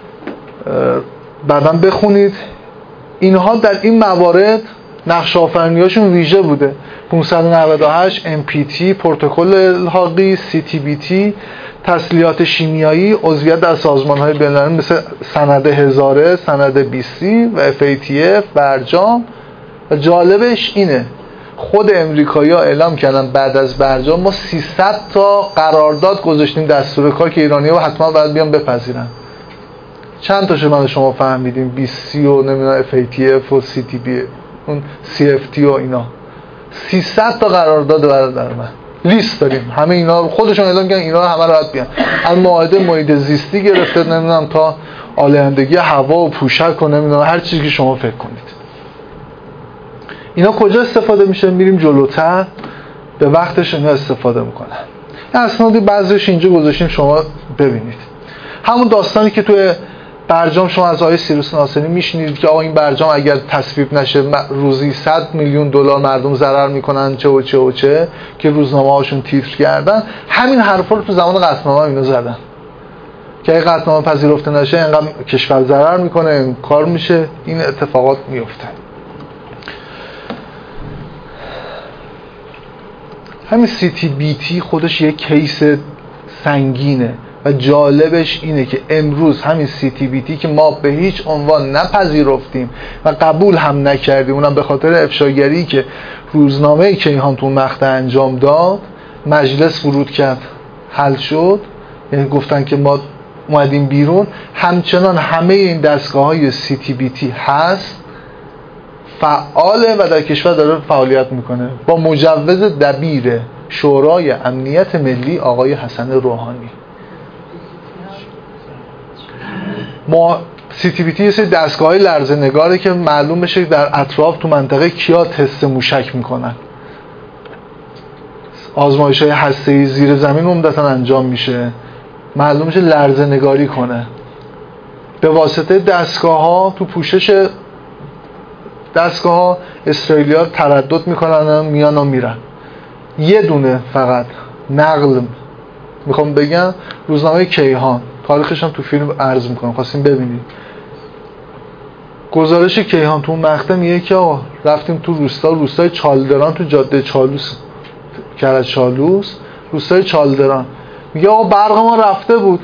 بعداً بخونید. اینها در این موارد نقش آفرینیاشون ویژه بوده. پانصد و نود و هشت ام پی تی، پروتکل الحاقی، سی تی بی تی، تسلیحات شیمیایی، عضویت در سازمان‌های بین‌المللی مثل سند هزاره، سند بی سی و اف ای تی اف، برجام. و جالبش اینه خود امریکایی‌ها اعلام کردن بعد از برجام ما سیصد تا قرارداد گذاشتیم دستور کار که ایرانی‌ها حتما باید بیان بپذیرن. چند تاشو من شما فهمیدیم؟ بی سی و نمیدونم اف ای تی اف و سی تی بی، اون سی اف تی و اینا. سیصد تا قرارداد برادر من لیست داریم. همه اینا خودشون اعلام کردن اینا همه رو باید بیان. از معاهده محیط زیستی گرفته نمیدونم تا آلایندگی هوا و پوشک و نمیدونم هر چیزی که شما فکر کنید. اینا کجا استفاده میشه؟ میریم جلوتر به وقتش اینا استفاده میکنن. اسنادی بعضیش اینجا گذاشتیم شما ببینید. همون داستانی که توی برجام شما از آقای سیروس ناصری میشنید که آقا این برجام اگر تصویب نشه روزی صد میلیون دلار مردم ضرر میکنن چه و چه و چه که روزنامه هاشون تیتر کردن. همین حرفا رو تو زمان قطعنامه اینا زدن که اگه قطعنامه پذیرفته نشه اینقدر کشور ضرر میکنه، این کار میشه، این اتفاقات میفته. همین سی تی بی تی خودش یک کیس سنگینه و جالبش اینه که امروز همین سی تی بی تی که ما به هیچ عنوان نپذیرفتیم و قبول هم نکردیم، اونم به خاطر افشاگری که روزنامه کیهان تو مقطع انجام داد، مجلس ورود کرد، حل شد، یعنی گفتن که ما اومدیم بیرون. همچنان همه این دستگاه‌های سی تی بی تی هست، فعاله و در کشور داره فعالیت میکنه با مجوز دبیر شورای امنیت ملی آقای حسن روحانی. ما سی تی بی تی یه سری دستگاه‌های لرزه‌نگاره که معلوم بشه در اطراف تو منطقه کیا تست موشک میکنن. آزمایش‌های هسته‌ای زیر زمین عمدتاً انجام میشه، معلوم میشه لرزه‌نگاری کنه به واسطه دستگاه‌ها. تو پوشش دستگاه‌ها اسرائیلی‌ها تردد میکنن، میان و میرن. یه دونه فقط نقل میخوام بگم، روزنامه کیهان، تاریخش هم تو فیلم عرض میکنم، خواستیم ببینید. گزارش کیهان تو مقطع میگه که آقا رفتیم تو روستا، روستای چالدران تو جاده چالوس، کرج چالوس، روستای چالدران. میگه آقا برق ما رفته بود،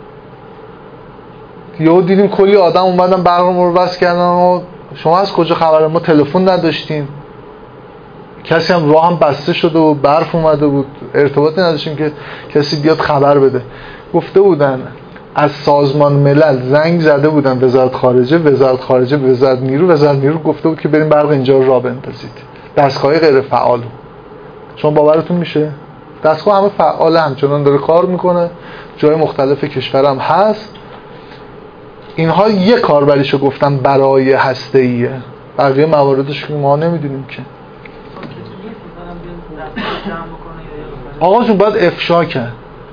یهو دیدیم کلی آدم اومدن برق ما رو بس کردن و شما از کجا خبره؟ ما تلفن نداشتیم، کسی هم راه هم بسته شده و برف اومده بود، ارتباطی نداشتیم که کسی بیاد خبر بده. گفته بودن از سازمان ملل زنگ زده بودن وزارت خارجه، وزارت خارجه به وزارت نیرو، وزارت نیرو گفته بود که بریم برق اینجا رو راه بندازید. دستگاه غیر فعال. شما باورتون میشه؟ دستگاه همه فعاله، همچنان داره کار میکنه، جای مختلف کشور هم هست. اینها یه کاربریشو گفتن برای هسته‌ایه، بقیه مواردش که ما نمیدونیم که. آقا جون باید افشا کرد.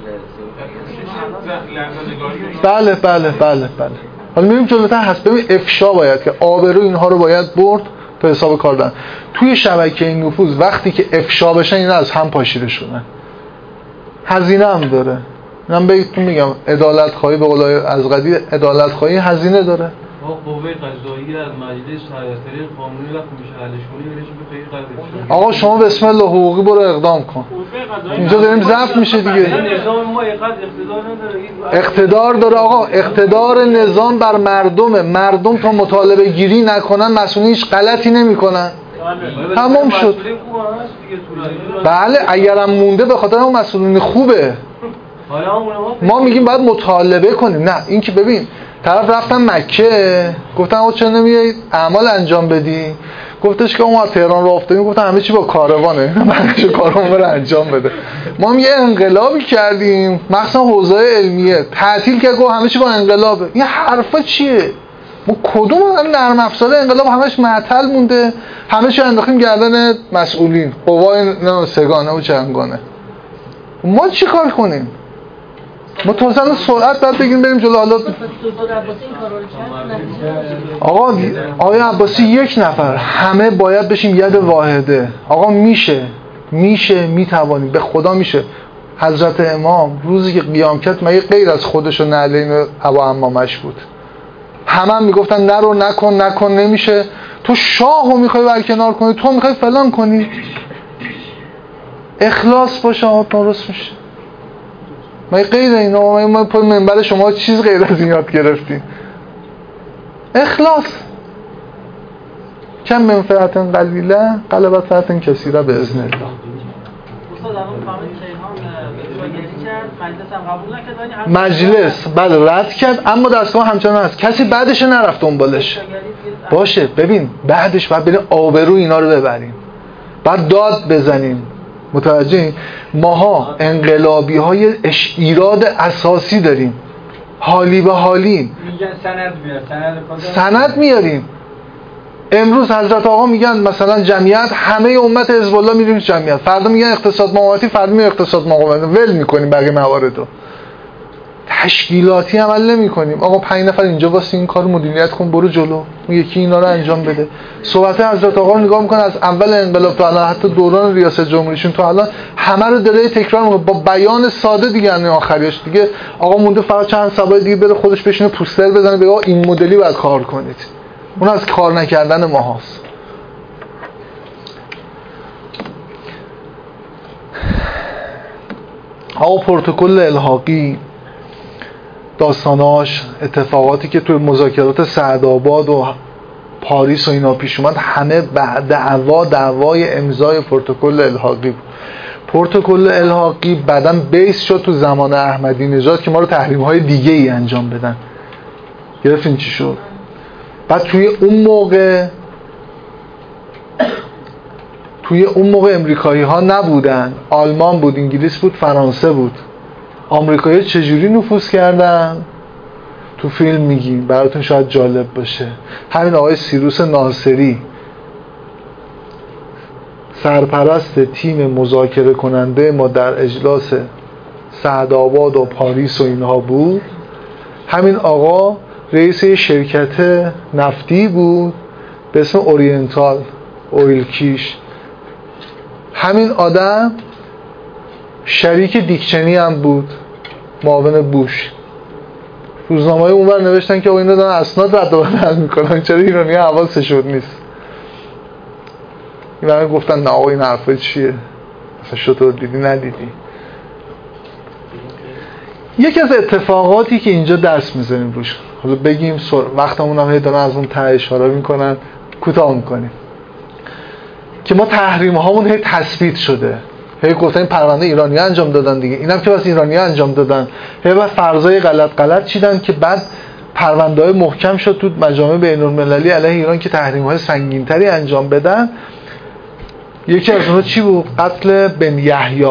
بله بله بله بله. حالا میریم جلوتر هست. ببین افشا باید که آبرو اینها رو باید برد تا حساب کار دارن. توی شبکه این نفوذ وقتی که افشا بشن اینا از هم پاشیده شدن. هزینه هم داره. من بهتون میگم عدالت خواهی به قولای از قدیم عدالت خواهی هزینه داره. قوه قضاییه از مجلس سراسری قانونی وقتی میشه حلش کنی بهش به غیر قضایی. آقا شما بسم الله حقوقی برو اقدام کن. اینجا داریم ضبط میشه دیگه. نظام ما اینقدر اقتدار نداره. اقتدار داره آقا، اقتدار نظام بر مردمه. مردم تا مطالبه گیری نکنن مسئولین هیچ غلطی نمیکنن. تمام شد. بله اگرم مونده به خاطر اون مسئولین خوبه. ما میگیم باید مطالبه کنیم. نه این که ببین طرف رفتن مکه گفتن آقا چرا نمیای اعمال انجام بدی؟ گفتش که ما تهران راه افتادیم، گفتن همه چی با کاروانه، من چه کارمون رو انجام بده. ما یه انقلابی کردیم مثلا حوزه علمیه تعطیل کرد، گفت همه چی با انقلابه. این حرفا چیه؟ ما کدوم نرم افزار انقلاب همش معطل مونده، همه چی انداختیم گردن مسئولین، قوای سگانه و چنگانه. ما چی کار کنیم؟ ما تو مثلا سرعت باید بگیم بریم جلو. حالا آقا آقای عباسی یک نفر، همه باید بشیم ید واحده. آقا میشه میشه میتوانیم، به خدا میشه. حضرت امام روزی که قیام کرد مگه غیر از خودش و نعلین ابا عمامش بود؟ همه هم میگفتن نرو نکن نکن نمیشه. تو شاهو میخوای برکنار کنی، تو میخوای فلان کنی. اخلاص باشه آقا درست میشه. ما غیر اینا ما پای منبر شما چیز غیر از این یاد گرفتیم. اخلاص. کم من فئة قلیله غلبت فئة کثیره باذن الله. استاد الان فهمید کیهان افشاگری کرد، مجلس هم قبول نکرد. مجلس بله رد کرد، اما دستگاه همچنان هست. کسی بعدش نرفت دنبالش. باشه ببین بعدش باید بریم آبرو اینا رو ببریم، بعد داد بزنیم. متوجه؟ ماها انقلابی های ایراد اساسی داریم، حالی به حالی میگن سند میار سند سند میاریم. امروز حضرت آقا میگن مثلا جمعیت همه امت حزب الله میریم جمعیت، فردا میگن اقتصاد مقاومتی، فردا میگن اقتصاد مقاومتی، ول میکنیم بقیه مواردو. تشکیلاتی عمل نمی کنیم. آقا پنج نفر اینجا واسه این کار مدیریت کن، برو جلو، یکی اینا رو انجام بده. صحبت حضرت آقا رو نگاه میکنه از اول انقلاب تا الان، حتی دوران ریاست جمهوریشون تا الان همه رو داره تکرار میکنه با بیان ساده دیگه. یعنی آخریش دیگه آقا مونده فقط چند سبای دیگه بره خودش بشینه پوستر بزنه بگه آقا این مدلی باید کار کنید. اون از کار نکردن ماهاست. آقا پروتکل الحاقی، داستاناش، اتفاقاتی که توی مذاکرات سعدآباد و پاریس و اینا پیش اومد، همه بعد دعوا دعوای امضای پروتکل الحاقی بود. پروتکل الحاقی بعداً بیس شد تو زمان احمدی نژاد که ما رو تحریم‌های دیگه ای انجام بدن. گرفتین چی شد؟ بعد توی اون موقع توی اون موقع امریکایی ها نبودن، آلمان بود، انگلیس بود، فرانسه بود. آمریکایی چجوری نفوذ کردن؟ تو فیلم میگیم، براتون شاید جالب باشه. همین آقای سیروس ناصری سرپرست تیم مذاکره کننده ما در اجلاس سعدآباد و پاریس و اینها بود. همین آقا رئیس شرکت نفتی بود به اسم اورینتال اویل کیش. همین آدم شریک دیکچنی هم بود، معاون بوش. روزنامه‌های اونور نوشتن که اینا دارن اسناد رد و بدل میکنن، چرا ایرانی حواسشون نیست؟ اینا گفتن نه آقا این حرفا چیه؟ اصلا شطور دیدی ندیدی؟ یکی از اتفاقاتی که اینجا دست میزنیم روش، حالا بگیم وقتمون هم هی دارن از اون ته اشاره میکنن، کوتاه میکنیم، که ما تحریم هامون هی تثبیت شده. هی گفتن این پرونده ایرانی ها انجام دادن دیگه، اینم که واسه ایرانی ها انجام دادن. هی بعد فرضای غلط غلط چیدن که بعد پرونده های محکم شد تو مجامع بین المللی علیه ایران که تحریم های سنگین تری انجام بدن. یکی از اونها چی بود؟ قتل بن یحیی.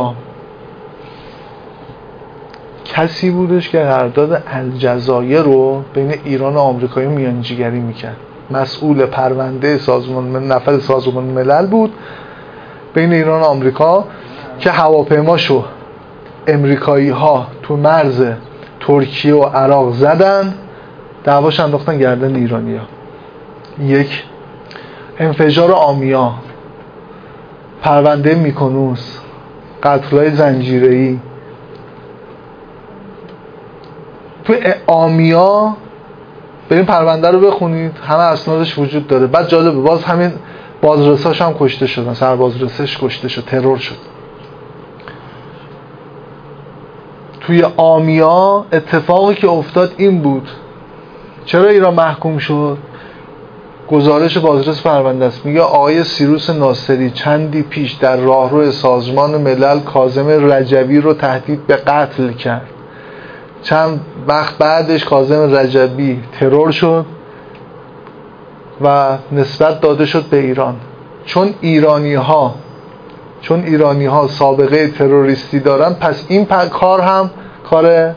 کسی بودش که قرارداد الجزایر رو بین ایران و آمریکایی میانجیگری میکرد. مسئول پرونده سازمان نفر سازمان ملل بود بین ایران و آمریکا که هواپیماشو امریکایی ها تو مرز ترکیه و عراق زدن، دعواش انداختن گردن ایرانی ها. یک انفجار آمیا، پرونده میکنوس، قتل‌های زنجیره‌ای. تو آمیا بریم پرونده رو بخونید، همه اسنادش وجود داره. بعد جالبه باز همین بازرساش هم کشته شدن، سربازرسش کشته شد، ترور شد. توی آمیا اتفاقی که افتاد این بود. چرا ایران محکوم شد؟ گزارش بازرس پرونده است، میگه آقای سیروس ناصری چندی پیش در راهرو سازمان ملل کاظم رجبی رو تهدید به قتل کرد. چند وقت بعدش کاظم رجبی ترور شد و نسبت داده شد به ایران. چون ایرانی ها چون ایرانی ها سابقه تروریستی دارن، پس این کار هم کار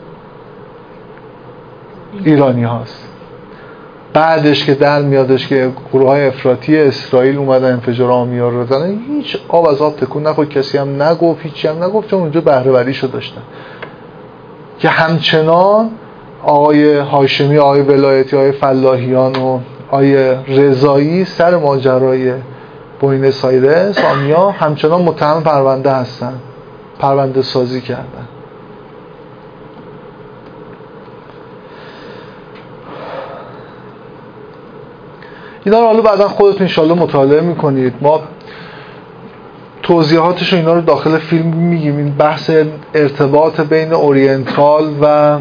ایرانی هاست. بعدش که در میادش که گروه های افراطی اسرائیل اومدن انفجار آمیا رو زدن، هیچ آب از آب تکون نخورد، کسی هم نگفت، هیچی هم نگفت، چون اونجا بهره وریشو داشتن. که همچنان آقای هاشمی، آقای ولایتی، آقای فلاحیان و آقای رضایی سر ماجرای بوینس آیرس آمیا همچنان متهم پرونده هستن، پرونده سازی کردن. اینا رو حالا بعدا خودتون انشالله مطالعه میکنید. ما توضیحاتش و اینا رو داخل فیلم میگیم. این بحث ارتباط بین اورینتال و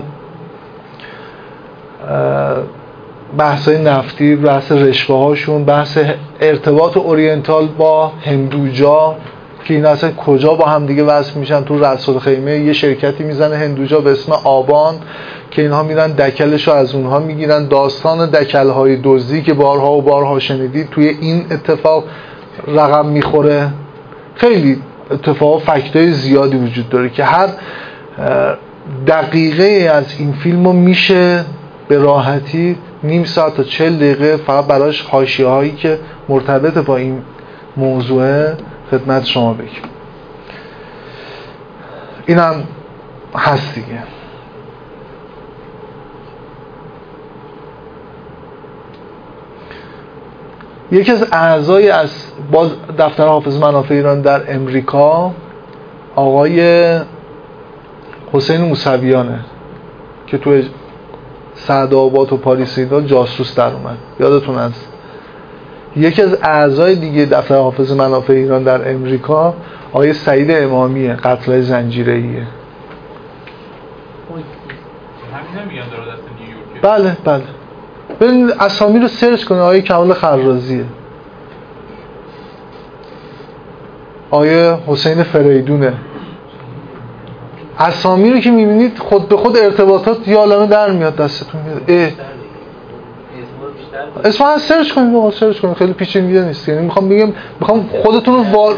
بحث‌های نفتی، بحث رشوه هاشون، بحث ارتباط اورینتال با هندوجا که این اصلا کجا با هم دیگه وصل میشن. تو رأس الخیمه یه شرکتی میزنه هندوجا به اسم آبان که اینها میرن دکلش رو از اونها میگیرن. داستان دکل‌های دزدی که بارها و بارها شنیدید توی این اتفاق رقم میخوره. خیلی اتفاق فکتای زیادی وجود داره که هر دقیقه از این فیلم رو میشه به راحتی نیم ساعت تا چهل دقیقه فقط براش حاشیه هایی که مرتبط با این موضوع خدمت شما بگیم. اینم هست دیگه. یکی از اعضای از باز دفتر حافظ منافع ایران در امریکا آقای حسین موسویانه که توی سعدآباد و پاریس اینا جاسوس در اومد، یادتون هست. یکی از اعضای دیگه دفتر حافظ منافع ایران در امریکا آقای سعید امامیه، قتل‌های زنجیره‌ایه. همین نمیگن داره دست نیویورک. بله بله، برین اسامی رو سرچ کنید. آقای کمال خرازیه، آقای حسین فریدونه. اسامی رو که میبینید خود به خود ارتباطات یه عالمه در میاد دستتون میاد. اسم رو سرچ کنید، آقا سرچ کنید، خیلی پیچیده نیست. یعنی میخوام بگم میخوام خودتون رو وار...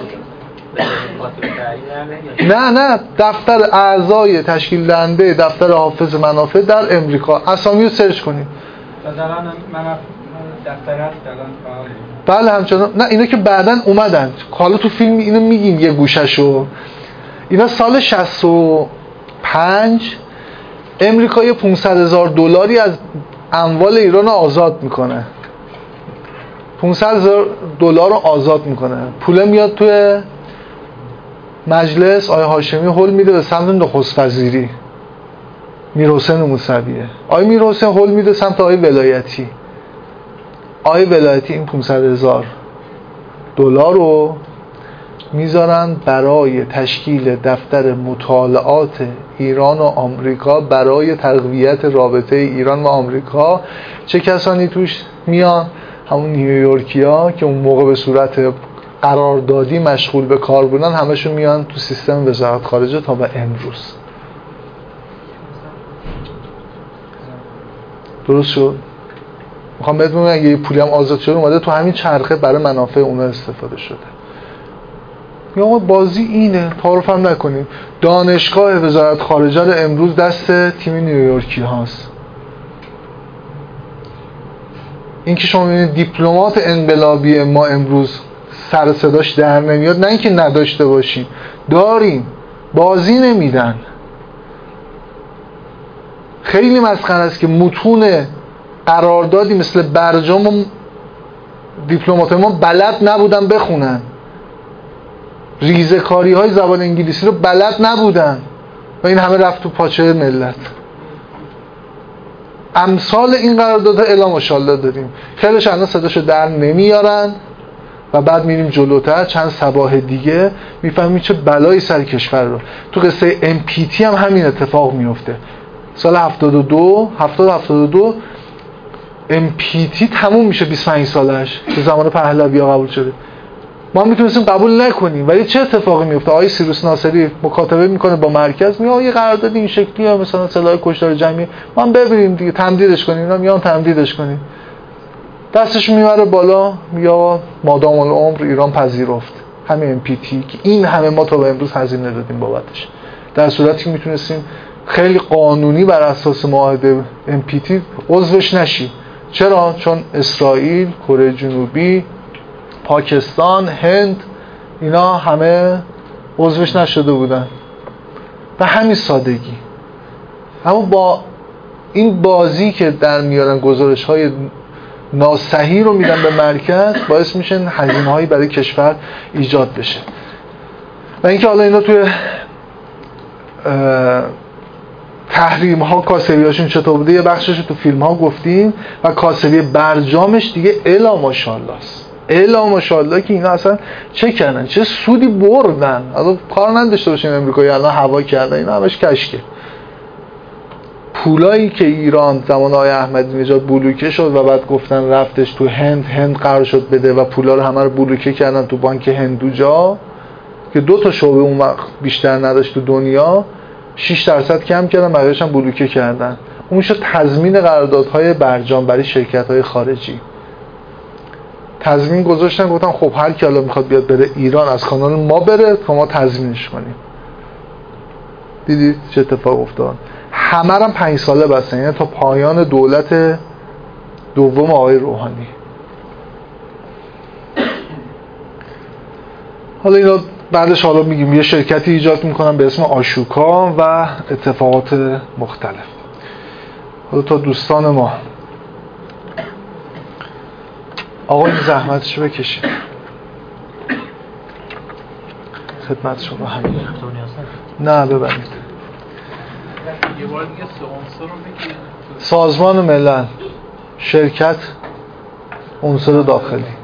نه نه دفتر اعضای تشکیل دهنده دفتر حافظ منافع در امریکا، اسامی رو سرچ کنید. مثلا من دفتر هست الان فعاله. بله همچنان. نه اینا که بعدن اومدن، حالا تو فیلم اینو میگین یه گوششو. اینا سال شصت و پنج امریکا یه پانصد هزار دلاری از اموال ایران رو آزاد میکنه. پانصد هزار دلار رو آزاد میکنه. پول میاد توی مجلس، آقای هاشمی هول میده به سمت نخست وزیری میرحسین موسویه. آقای میرحسین هول میده سمت آقای ولایتی. آقای ولایتی این پانصد هزار دلار رو میذارن برای تشکیل دفتر مطالعات ایران و آمریکا، برای تقویت رابطه ایران و آمریکا. چه کسانی توش میان؟ همون نیویورکیا که اون موقع به صورت قراردادی مشغول به کار بودن، همشون میان تو سیستم وزارت خارجه تا به امروز. درست شد؟ میخوام بهتون بگم اگه پولی هم آزاد شده اومده تو همین چرخه برای منافع اونا استفاده شده. یا ما بازی اینه، تعارف هم نکنیم. دانشگاه وزارت خارجه رو امروز دست تیم نیویورکی هاست. این که شما می‌بینید دیپلمات انقلابی ما امروز سر صداش در نمیاد، نه اینکه نداشته باشیم، داریم، بازی نمیدن. خیلی مسخره است که متون قراردادی مثل برجام و دیپلمات ما بلد نبودن بخونن، ریزه‌کاری های زبان انگلیسی رو بلد نبودن و این همه رفت تو پاچه ملت. امثال این قراردادها الا ماشاءالله داریم. خیلیش الان صداشو در نمیارن و بعد میریم جلوتر چند صباح دیگه میفهمیم چه بلایی سر کشور رو. تو قصه ام پی تی هم همین اتفاق میفته. سال هفتاد و دو هفتاد هفتاد و دو ام پی تی تموم میشه، بیست و پنج سالش که زمان پهلوی‌ها قبول شده. ما میتونستیم قبول نکنیم، ولی چه اتفاقی میفته؟ آقای سیروس ناصری مکاتبه میکنه با مرکز، میگه یه قرارداد این شکلیه، مثلا سلاح کشتار جمعی، ما هم ببینیم دیگه تمدیدش کنیم. اینا میان تمدیدش کنیم، دستش میبره بالا، میگه مادام العمر ایران پذیرفت. همین ام پی تی که این همه ما تا به امروز هزینه دادیم بابتش، در صورتی که میتونستیم خیلی قانونی بر اساس معاهده ام پی تی عضوش نشیم. چرا؟ چون اسرائیل، کره جنوبی، پاکستان، هند اینا همه عضوش نشده بودن به همین سادگی. اما با این بازی که در میارن، گزارش های ناصحیح رو میدن به مرکز، باعث میشن هزینه هایی برای کشور ایجاد بشه. و اینکه حالا اینا توی تحریم ها کاسبی هاشون چطور بوده، یه بخشش تو فیلم ها گفتیم. و کاسبی برجامش دیگه الا ماشاءالله است، الا ماشاءالله که اینا اصلا چه کردن، چه سودی بردن. اصلا کار نداشته باشیم امریکایی الان هوا کردن، اینا همش کشکه. پولایی که ایران زمان آقای احمدی نژاد بلوکه شد و بعد گفتن رفتش تو هند، هند قرار شد بده و پولا رو همه رو بلوکه کردن تو بانک هندوجا که دو تا شعبه اون وقت بیشتر نداشت تو دنیا، شش درصد کم کردن، بقیه‌اش هم بلوکه کردن. اون شد تضمین قراردادهای برجام برای شرکت‌های خارجی. تضمین گذاشتن، گفتن خب هر کی حالا میخواد بیاد بره ایران از کانال ما بره تا ما تضمینش کنیم. دیدید چه اتفاق افتاد؟ همه هم پنج ساله بستن، یعنی تا پایان دولت دوم آقای روحانی. حالا اینا بعدش حالا میگیم یه شرکتی ایجاد میکنن به اسم آشوکا و اتفاقات مختلف. حالا تا دوستان ما آقا این زحمتشو بکشید خدمت شما همین. نه ببرید. یه بار دیگه عنصر رو بگید. سازمان ملل، شرکت، عنصر داخلی. عنصر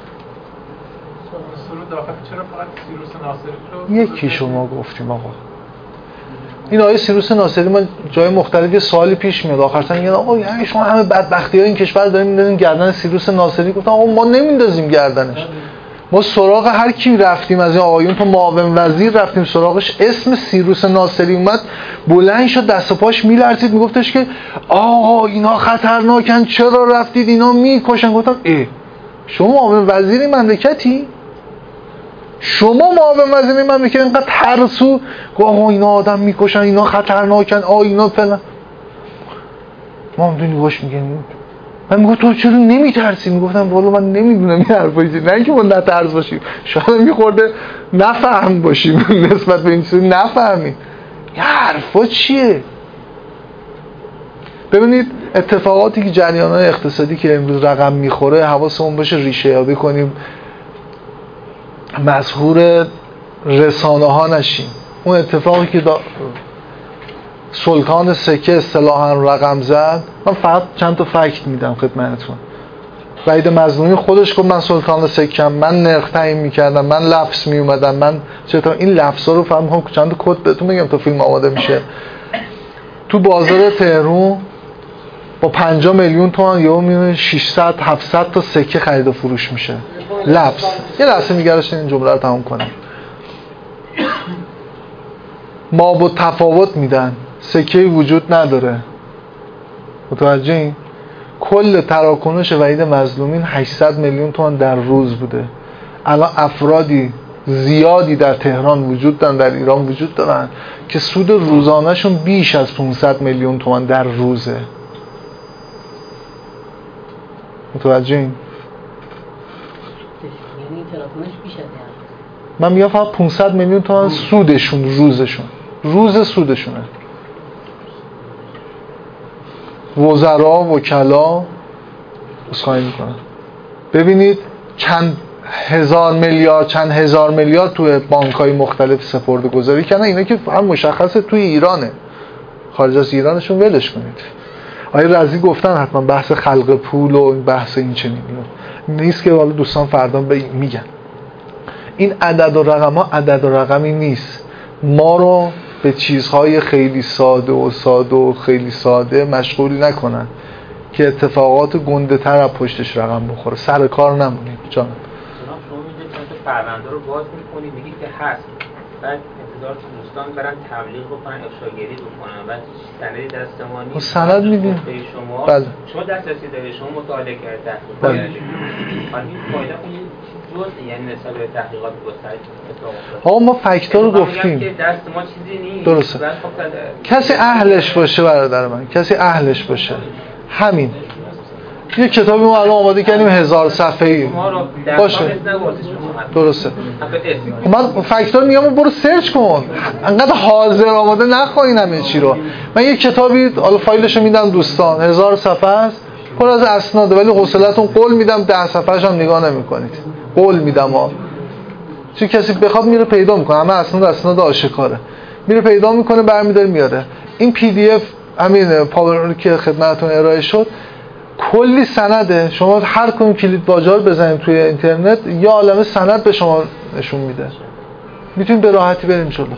داخلی چرا فقط سیروس ناصری رو؟ یکی شما گفتیم آقا. این آقای سیروس ناصری من جای مختلفی سوالی پیش میاد آخرش میگن آقا یعنی شما همه بدبختی های این کشور داریم میندازیم گردن سیروس ناصری. گفتم آقا ما نمیندازیم گردنش، ما سراغ هر کی رفتیم از این آقایون تا معاون وزیر رفتیم سراغش، اسم سیروس ناصری اومد بلند شد دست و پاش میلرزید میگفتش که آقا اینا خطرناکن چرا رفتید اینا میکشن. گفتم اه شما معاون وزیر مملکتی؟ شما معاون وزیر مملکت اینقدر ترسو که آقا اینا آدم میکشن اینا خطرناکن آقا اینا فلان. ما هم دو نگاش میگیم من میگم تو چرا نمیترسی؟ میگفتم والا من نمیدونم این حرفا چیه، نه اینکه ما نترس باشیم شاید میخورده نفهم باشیم نسبت به این چیز نفهمیم این حرفا چیه. ببینید اتفاقاتی که جریان‌های اقتصادی که امروز رقم میخوره حواسمون باشه ریشه یابی کنیم، مسحور رسانه ها نشیم. اون اتفاقی که دا سلطان سکه اصطلاحاً رقم زد، من فقط چند تا فکت میدم خدمتتون. وحید مظلومی خودش گفت من سلطان سکم، من نرخ تعیین میکردم، من لفظ میومدم، من چطور این لفظا رو فهم میکنم چند تا کد بهتون میگم تا فیلم آماده میشه. تو بازار تهران با پنجاه میلیون تومان یهو میونه ششصد هفتصد تا سکه خرید و فروش میشه. لفظ. یه لحظه میگردش این جمله رو تموم کنم. ما با تفاوت میدن، سکه وجود نداره. متوجه این؟ کل تراکنش وحید مظلومین هشتصد میلیون تومان در روز بوده. الان افرادی زیادی در تهران وجود دارن، در ایران وجود دارن که سود روزانهشون بیش از پانصد میلیون تومان در روزه. متوجه این؟ یعنی تراکنش بیش از این. من میگم فقط پانصد میلیون تومان سودشون روزشون روز سودشونه. وزرا وکلا اسخای میکنن. ببینید چند هزار میلیارد چند هزار میلیارد توی بانک‌های مختلف سپرده گذاری کردن. اینا که هم مشخصه توی ایرانه، خارج از ایرانشون ولش کنید. آقای رضی گفتن حتما بحث خلق پول و بحث این چنین نیست که حالا دوستان فردا میگن. این عدد و رقم ها عدد و رقمی نیست. ما رو به چیزهای خیلی ساده و ساده و خیلی ساده مشغول نکنن که اتفاقات گنده تر از پشتش رقم بخوره. سر کار نمونید. جان شما میدید چند تا پرونده رو باز میکنید میگید که هست، بعد انتظار دوستان برن تبلیغ بکنن افشاگری بکنن، بعد سندی دست ما نیست. سند میدیم شما بله. شما دسترسی دارید، شما مطالعه کردید. بله. این فایده اون جزء یعنی نسبت به تحقیقات گسترده اتفاق آقا ما فکتا رو گفتیم که دست ما چیزی نیست. درسته. کسی اهلش باشه برادر من، کسی اهلش باشه همین. یه کتابی ما الان آماده کردیم هزار صفحه‌ای باشه درسته. من فکتور میگم برو سرچ کن، انقدر حاضر آماده نخواین همه چی رو. من یه کتابی حالا فایلشو میدم دوستان، هزار صفحه است، پر از اسناده، ولی حوصله‌تون قول میدم ده صفحه‌اش هم نگاه نمی‌کنید. قول میدم ها. چه کسی بخواد میره پیدا میکنه، همه اسناد اسناد آشکاره، میره پیدا میکنه برمی‌داره میاره. این پی دی اف همین پاور که خدمتتون ارائه شد کلی سنده. شما هر کدوم کلید واژه بزنید توی اینترنت یه عالمه سند به شما نشون میده. میتونید به راحتی بریم جلو.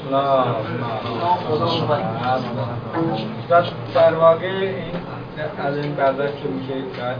در واقع این از این برداشت که میشه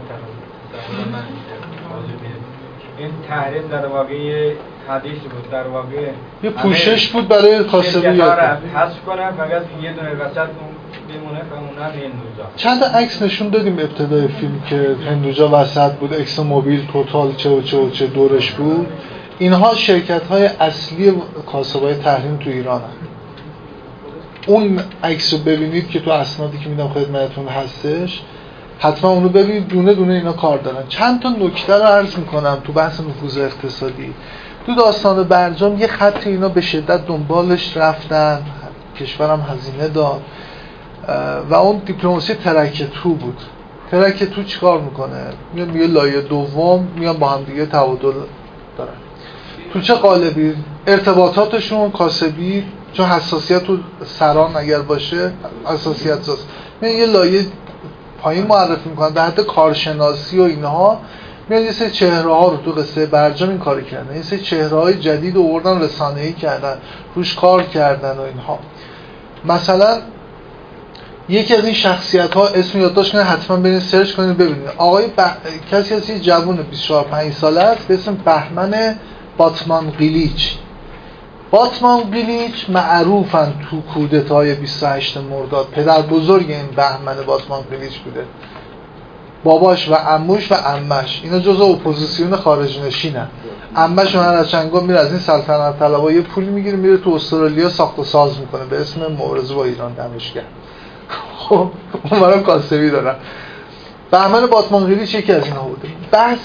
این تحریم در واقع حدیث بود، در واقع یه پوشش بود برای کاسبی حذف کنن، فقط یه دونه وسط بمونه که اونم هندوجا. چند تا عکس نشون دادیم ابتدای فیلم که هندوجا وسط بود، اکس موبیل توتال چه و چه و چه دورش بود. اینها شرکت‌های اصلی کاسبای تحریم تو ایران هست. اون عکس رو ببینید که تو اسنادی که میدم خدمتتون هستش، حتما اونو ببینید، دونه دونه اینا کار دارن. چند تا نکته رو عرض میکنم تو بحث نفوذ اقتصادی. تو داستان برجام یه خط اینا به شدت دنبالش رفتن، کشورم هزینه داد و اون دیپلماسی ترک تو بود. ترک تو چیکار میکنه؟ میاد میگه لایه دوم میان با هم دیگه تبادل دارن. تو چه قالبی؟ ارتباطاتشون کاسبی، چون حساسیت تو سران اگر باشه حساسیت زاست، میان یه لایه پایین معرفی میکنن در حد کارشناسی و اینها. میان یه سری چهره ها رو تو قصه برجام این کاری کردن، یه سری چهره های جدید آوردن رسانه‌ای کردن، روش کار کردن و اینها. مثلا یکی از این شخصیت ها اسم یادداشت کنید، حتما برید سرچ کنید ببینید. آقای بح... کسی از این جوون بیست و چهار پنج ساله است به اسم بهمن باتمان قیلیچ. باتمان قیلیچ معروفن تو کودتای بیست و هشت مرداد. پدر بزرگ این بهمن باتمان قیلیچ بوده، باباش و عموش و عمش اینا جزء اپوزیسیون خارج نشینن. عمش هر از چنگا میره از این سلطنت طلبا یه پولی میگیره میره تو استرالیا ساخت و ساز میکنه به اسم مبارزه با ایران دمشق. خب اونورم کاسبی دارن. بهمن باتمان قیلیچ یکی از اینا بوده. بحث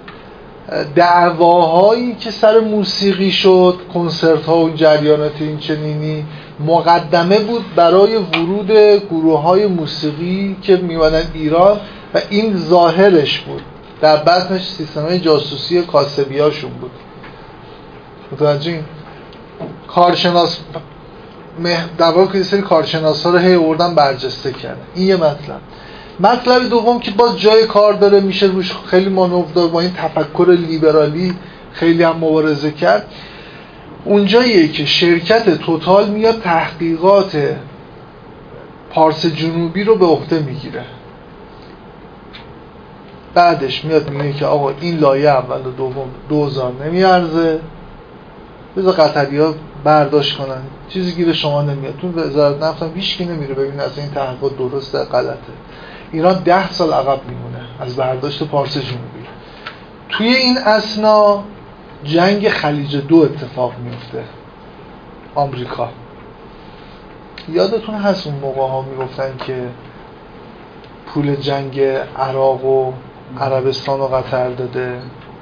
دعواهایی که سر موسیقی شد، کنسرت ها و جریانات این چنینی مقدمه بود برای ورود گروه های موسیقی که میومدن ایران و این ظاهرش بود، در بطنش سیستم های جاسوسی کاسبی هاشون بود. متوجهین؟ کارشناس در واقع که سری کارشناس ها رو هی آوردن برجسته کردن. این یه مطلب. مطلب دوم که باز جای کار داره، میشه روش خیلی مانور داد، با این تفکر لیبرالی خیلی هم مبارزه کرد. اونجاییه که شرکت توتال میاد تحقیقات پارس جنوبی رو به عهده میگیره. بعدش میاد میگه که آقا این لایه اول و دوم دوزار نمیارزه، بذار قطری‌ها برداشت کنن، چیزی گیر شما نمیاد. تو وزارت نفت هم هیچ کی نمیره ببینه اصلا این تحقیقات درسته غلطه. ایران ده سال عقب میمونه از برداشت پارس جنوبی. توی این اثنا جنگ خلیج دو اتفاق میفته. آمریکا، یادتون هست اون موقع ها میگفتن که پول جنگ عراق و عربستان و قطر داده.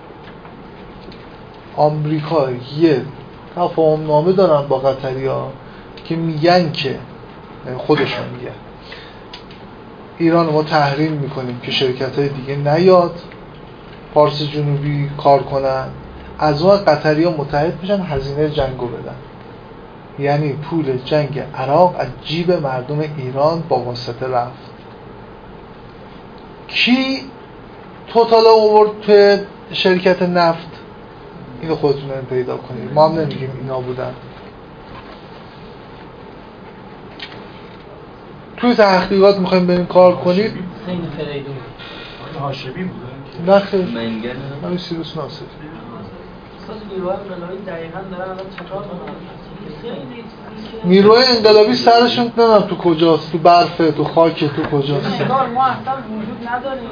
آمریکا یه تفاهم نامه دارن با قطریا که میگن که خودشون میگن ایران ما تحریم میکنیم که شرکت های دیگه نیاد پارس جنوبی کار کنن، از اون قطریا متحد میشن هزینه جنگو بدن. یعنی پول جنگ عراق از جیب مردم ایران با واسطه رفت. کی توتال آورد تو شرکت نفت؟ اینو خودتون پیدا کنید، ما هم نمیگیم اینا بودن. توی تحقیقات میخوایم بریم کار کنید. خیلی فریدون هاشمی بودن نه خیلی منگل همین سیروس ناصری. اصلا نیروهای انقلابی دقیقاً دارن الان چکار کنن. نیروهای انقلابی سرشون نمیدونم تو کجاست، تو برفه، تو خاکه، تو کجاست. انگار ما اصلا وجود نداریم.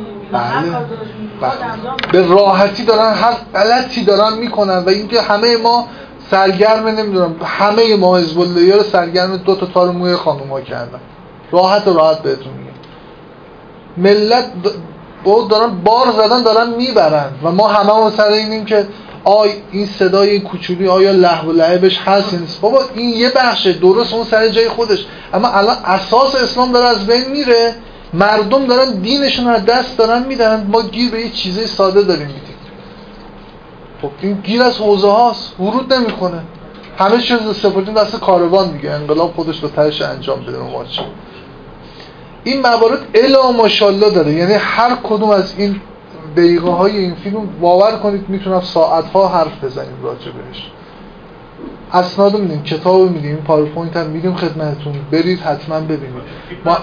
بله. به راحتی دارن هر غلطی دارن میکنن و اینکه همه ما سرگرم نمیدونم همه ما حزب الله‌ها رو سرگرم دو تا تار موی خانوما کردن. راحت راحت بهتون میگم. ملت بود دارن بار زدن دارن میبرن و ما هممون سر اینیم که آی این صدای کوچولی آیا لهو و لعبش هست نیست. بابا این یه بخشه، درست اون سر جای خودش، اما الان اساس اسلام داره از بین میره، مردم دارن دینشون از دست دارن میدن، ما گیر به یه چیزای ساده داریم میدیم. خب این گیر از حوزه هاست، ورود نمیکنه، همه چیز سپردیم دست کاروان دیگه، انقلاب خودش به تهش انجام بده. مواجه این موارد الا ماشاءالله داره، یعنی هر کدوم از این دقیقه های این فیلم باور کنید میتونم ساعت ها حرف بزنیم راجع بهش. اسناد میدیم، کتاب میدیم، پاورپوینت هم میدیم خدمتتون، برید حتما ببینید. ما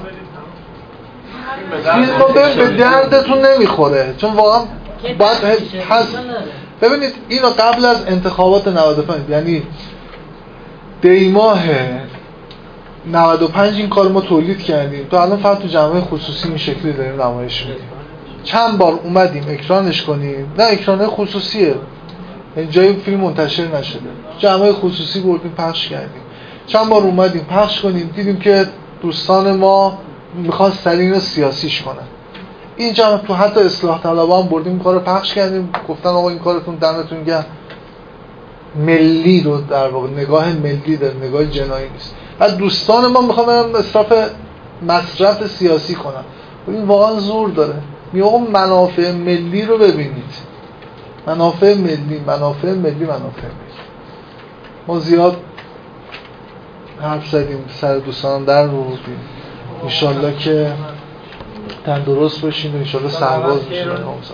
فیلم رو به دردتون نمیخوره چون واقعا باید هست. ببینید اینو قبل از انتخابات نود و پنج یعنی دی ماه نود و پنج این کار ما تولید کردیم، تو الان فقط تو جمعه خصوصی این شکلی داریم نمایش میدیم. چند بار اومدیم اکرانش کنیم، نه اکرانه خصوصیه، جای فیلم منتشر نشده، جمعه خصوصی بردیم پخش کردیم. چند بار اومدیم پخش کنیم، دیدیم که دوستان ما میخواست سر این رو سیاسیش کنن. اینجا تو حتی اصلاح طلبا هم بردیم کار رو پخش کردیم، گفتن آقا این کارتون دمتون گرم، ملی رو در واقع نگاه ملی داره، نگاه جنایی نیست. بعد دوستان ما میخوام برن اصراف مصرف سیاسی کنن، این واقعا زور داره. میگم منافع ملی رو ببینید، منافع ملی منافع ملی منافع ملی. ما زیاد حرف زدیم سر دوستان در رو بودیم، انشالله که تندرست باشین و انشالله سرباز باشین.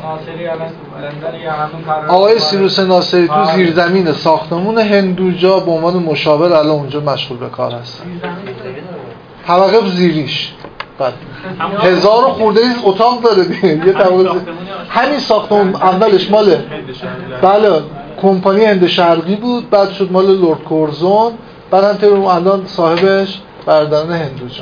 آقای سیروس ناصری تو زیرزمین ساختمون هندوجا به عنوان مشاور الان اونجا مشغول به کار هستن. طبقه زیریش بعد هزار و خورده ایز اتاق داره دیگه. یه طبقه همین ساختمون اولش مال بله کمپانی هند شرقی بود، بعد شد مال لورد کورزون، بعد هم تهران الان صاحبش برادران هندوجا.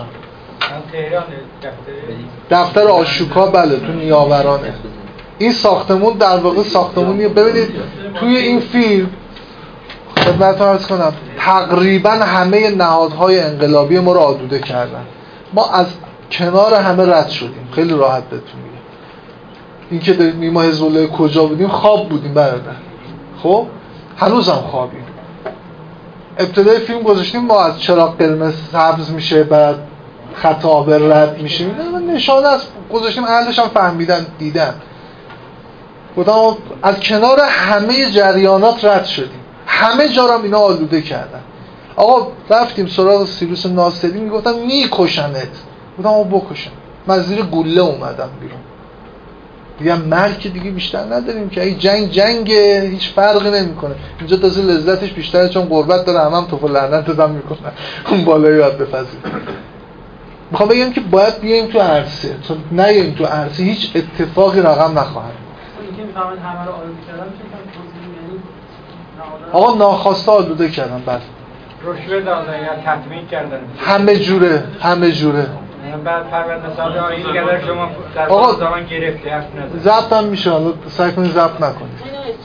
دفتر آشوکا بله تو نیاورانه. این ساختمون در واقع ساختمونیه. ببینید توی این فیلم خدمتتون عرض کنم تقریبا همه نهادهای انقلابی ما رو آلوده کردن. ما از کنار همه رد شدیم. خیلی راحت بهتون میگم. این که در ما حزب الله کجا بودیم؟ خواب بودیم برادر. خب هنوزم خوابیم. ابتدای فیلم گذاشتیم ما از چراغ قرمز سبز میشه بعد خط آب رد میشه، نشانه از گذاشتیم. اهلش هم فهمیدن دیدن. گفتم از کنار همه جریانات رد شدیم، همه جا رو اینا آلوده کردن. آقا رفتیم سراغ سیروس ناصری، میگفتن میکشنت. گفتم آقا بکشن. من زیر گوله اومدم بیرون. دیگه مرگ دیگه بیشتر نداریم که این جنگ جنگه، هیچ فرقی نمیکنه. اینجا تازه لذتش بیشتره چون غربت داره، همم هم توف لعنت دادم میکنن. اون بالایی باید بپذیریم. میخوام بگم که باید بیایم تو عرصه، چون نیایم تو عرصه هیچ اتفاقی رقم نخواهد. اینکه میفهمن همه رو آلوده کردن میشه یعنی آقا ناخواسته آلوده کردن. بعد رشوه دادن یا تطمیع کردن، همه جوره همه جوره. بعد پرونده سازی آیین گذر شما در آقا زمان گرفته حرف نزد. ضبط هم میشه، حالا سعی کنید ضبط نکنید.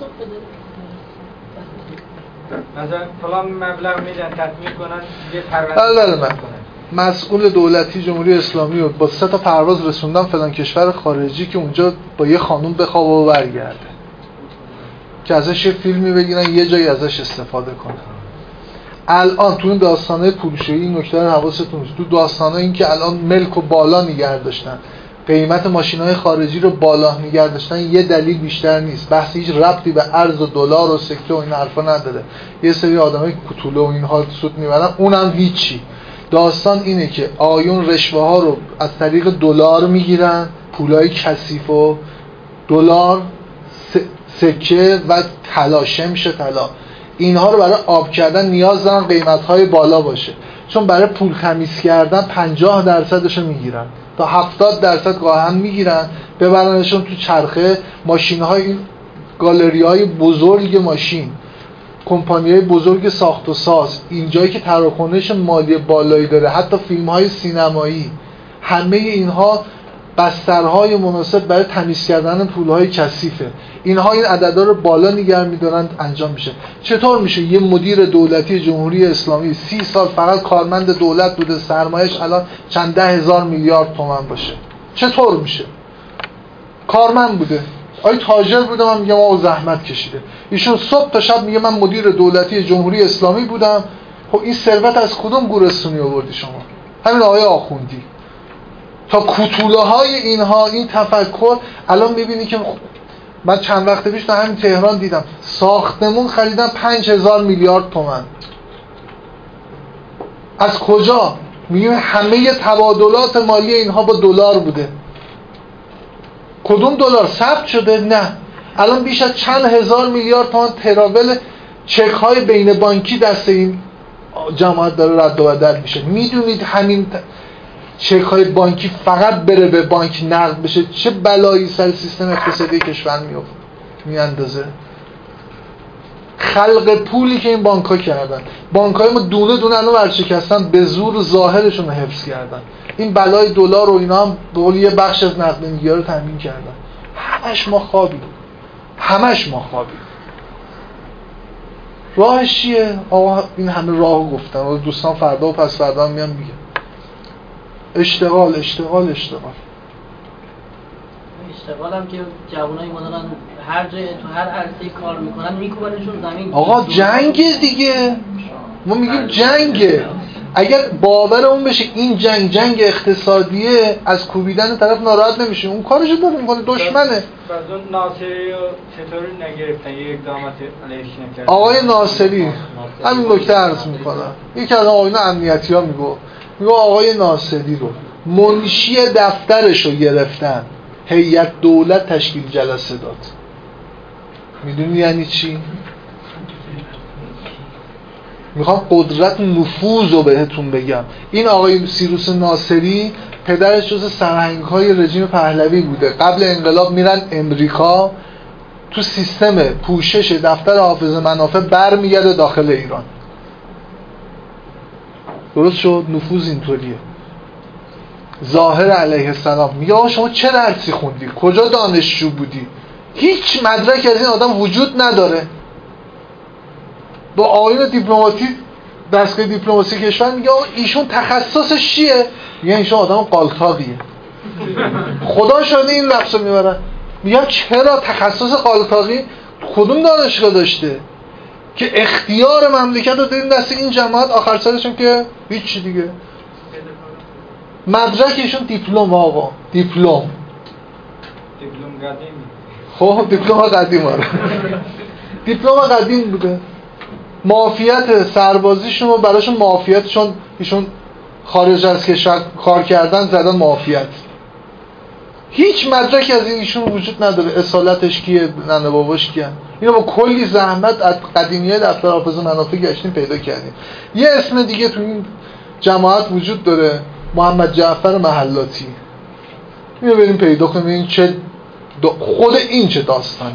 مثلا فلان مبلغ میدن تطمیع کنن یه پرونده. بله بله من مسئول دولتی جمهوری اسلامی رو با سه تا پرواز رسوندم فلان کشور خارجی که اونجا با یه خانوم بخوابه و برگرده که ازش یه فیلمی بگیرن یه جایی ازش استفاده کنن. الان تو این داستانه پولشویی این نکته رو حواستون باشه. تو داستانه این که الان ملک و بالا نگه داشتن، قیمت ماشین‌های خارجی رو بالا نگه داشتن، یه دلیل بیشتر نیست. بحث هیچ ربطی به ارز و دلار و سکه و این حرفا نداره. یه سری آدمای کوتوله و اینها سود میبرن، اونم هیچی. داستان اینه که آیون رشوه ها رو از طریق دلار میگیرن، پولای کثیف و دلار، سکه و طلا، شمش طلا. اینها رو برای آب کردن نیاز دارن قیمت‌های بالا باشه، چون برای پول تمیز کردن پنجاه درصدش رو میگیرن تا هفتاد درصد گاهن میگیرن، ببرنشون تو چرخه. ماشین‌های این گالری‌های بزرگ ماشین، کمپانی‌های بزرگ ساخت و ساز، اینجایی که تراکنش مالی بالایی داره، حتی فیلم‌های سینمایی، همه اینها بسترهای مناسب برای تمیز کردن پولهای کثیفه. اینها این عددا رو بالا نگه می‌دارن انجام میشه. چطور میشه یه مدیر دولتی جمهوری اسلامی سی سال فقط کارمند دولت بوده، سرمایه‌اش الان چند ده هزار میلیارد تومان باشه؟ چطور میشه؟ کارمند بوده. آی تاجر بوده، من میگم آقا زحمت کشیده. ایشون صبح تا شب میگه من مدیر دولتی جمهوری اسلامی بودم. خب این ثروت از کدوم گورستونی آوردی شما؟ همین آقای آخوندی. تا کوتوله های اینها، این تفکر. الان میبینی که من چند وقت پیش تو همین تهران دیدم ساختمون خریدن پنج هزار میلیارد تومان. از کجا؟ میگیم همه تبادلات مالی اینها با دلار بوده. کدوم دلار ثبت شده؟ نه. الان بیش از چند هزار میلیارد تومان تراول چک های بین بانکی دست این جماعت داره رد و بدل میشه. میدونید همین چک های بانکی فقط بره به بانک نقد بشه چه بلایی سر سیستم اقتصادی کشور میفته، میاندازه. خلق پولی که این بانک ها کردن، بانک های ما دونه دونه الان ورشکستن، به زور ظاهرشون رو حفظ کردن. این بلای دلار و اینا هم به قول یه بخش از نقدینگی ها رو تامین کردن. همش ما خوابیم، همش ما خوابیم. راهش چیه؟ آقا این همه راهو گفتم، دوستان فردا و پس فردا هم میان میگن اشتغال اشتغال اشتغال اشتغال هم که جوانای ما دارن هر جای تو هر عرصه‌ای کار میکنن میکوبنشون زمین. آقا جنگه دیگه، ما میگیم جنگه. اگر باور اون بشه این جنگ جنگ اقتصادیه، از کوبیدن طرف ناراحت نمیشه، اون کارشو داره میکنه، دشمنه. بعد اون ناصری رو چطوری نگرفتن یه اقدامات علیهش نکردن؟ آقای ناصری همین نکته عرض میکنم، یکی از آقایون امنیتی ها میگو میگو آقای ناصری رو منشی دفترش رو گرفتن، هیئت دولت تشکیل جلسه داد. میدونی یعنی چی؟ میخوام قدرت نفوذ رو بهتون بگم. این آقای سیروس ناصری پدرش جز سرهنگ‌های رژیم پهلوی بوده. قبل انقلاب میرن امریکا، تو سیستم پوشش دفتر حافظ منافع برمیگرده داخل ایران. درست شد؟ نفوذ اینطوریه. ظاهر علیه السلام میگه آقا شما چه درسی خوندی؟ کجا دانشجو بودی؟ هیچ مدرک از این آدم وجود نداره. با آیین دیپلماتی دستگاه دیپلماسی کشور میگه آقا ایشون تخصصش چیه؟ میگه ایشون آدم قالتاقیه. خدا شده این لفظو میبرن. میگه چرا تخصص قالتاقی کدوم دانشگاه داشته که اختیار مملکت رو دادین دست این جماعت؟ آخر سرشون که هیچ دیگه. مدرک ایشون دیپلم آقا، دیپلم. دیپلم قدیم. خب دیپلم قدیم آره. دیپلم قدیم بوده. معافیت سربازیشون رو براشون معافیت، چون ایشون خارج از کشور کار کردن زدن معافیت. هیچ مدرکی از این ایشون وجود نداره. اصالتش کیه؟ ننه باباش کیه؟ اینو با کلی زحمت از قدیمیه دفتر حافظ منافع گشتیم پیدا کردیم. یه اسم دیگه تو این جماعت وجود داره، محمد جعفر محلاتی. اینو بریم پیدا کنیم این چه خود این چه داستانیه.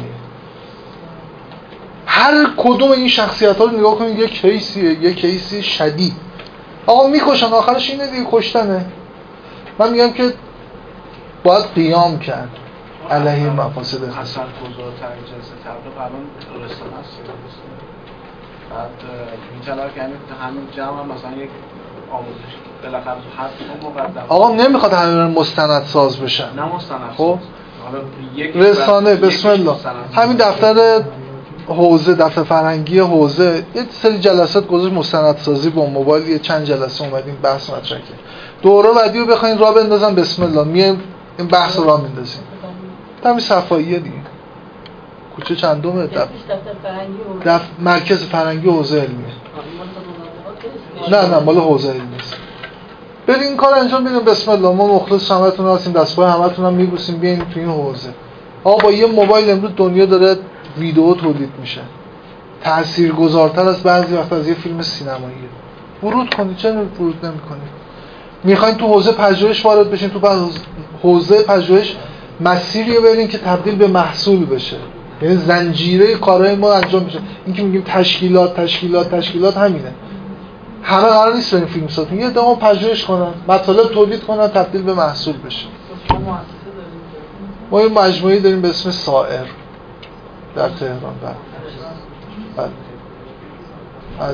هر کدوم این شخصیت ها رو نگاه کنید، یه کیسیه، یه کیسی شدید. آقا میکشن، آخرش اینه دیگه، کشتنه. من میگم که باید قیام کرد علیه مفاسد اقتصادی. حسن گذارتر جلسه تبلیغ الان رسانه است. بعد می‌چلا که همین جمع مثلا یک آموزش بالاخره تو هر مقدم. آقا نمیخواد همه مستند ساز بشن. نه مستند. خب حالا یک رسانه بسم الله. همین دفتر حوزه، دفتر فرهنگی حوزه یه سری جلسات گذاشت مستندسازی با موبایل، یه چند جلسه اومدیم بحث مطرح کردیم. دوره بعدی رو بخواین راه بندازن بسم الله میایم این بحث رو راه میندازیم. همین صفاییه دیگه. کوچه چندمه؟ دفتر دفتر مرکز فرهنگی حوزه علمیه. نه نه مال حوزه علمی است. بریم این کار انجام بدیم بسم الله. ما مخلص همتون هستیم، دستگاه همتون هم میبوسیم بیاین تو این حوزه. آقا با یه موبایل امروز دنیا داره ویدیو تولید میشه. تاثیرگذارتر از بعضی وقت از یه فیلم سینماییه. ورود کنید، چرا ورود نمی‌کنید؟ میخواین تو حوزه پژوهش وارد بشین، تو حوزه پژوهش مسیری رو برین که تبدیل به محصول بشه. یعنی زنجیره کارهای ما انجام میشه. این که میگیم تشکیلات تشکیلات تشکیلات همینه. همه قرار نیست بریم فیلم ساز. یه دام پژوهش کنن، مطالب تولید کنن، تبدیل به محصول بشه. ما یه مجموعه‌ای داریم به اسم سائر در تهران. بله. بله. از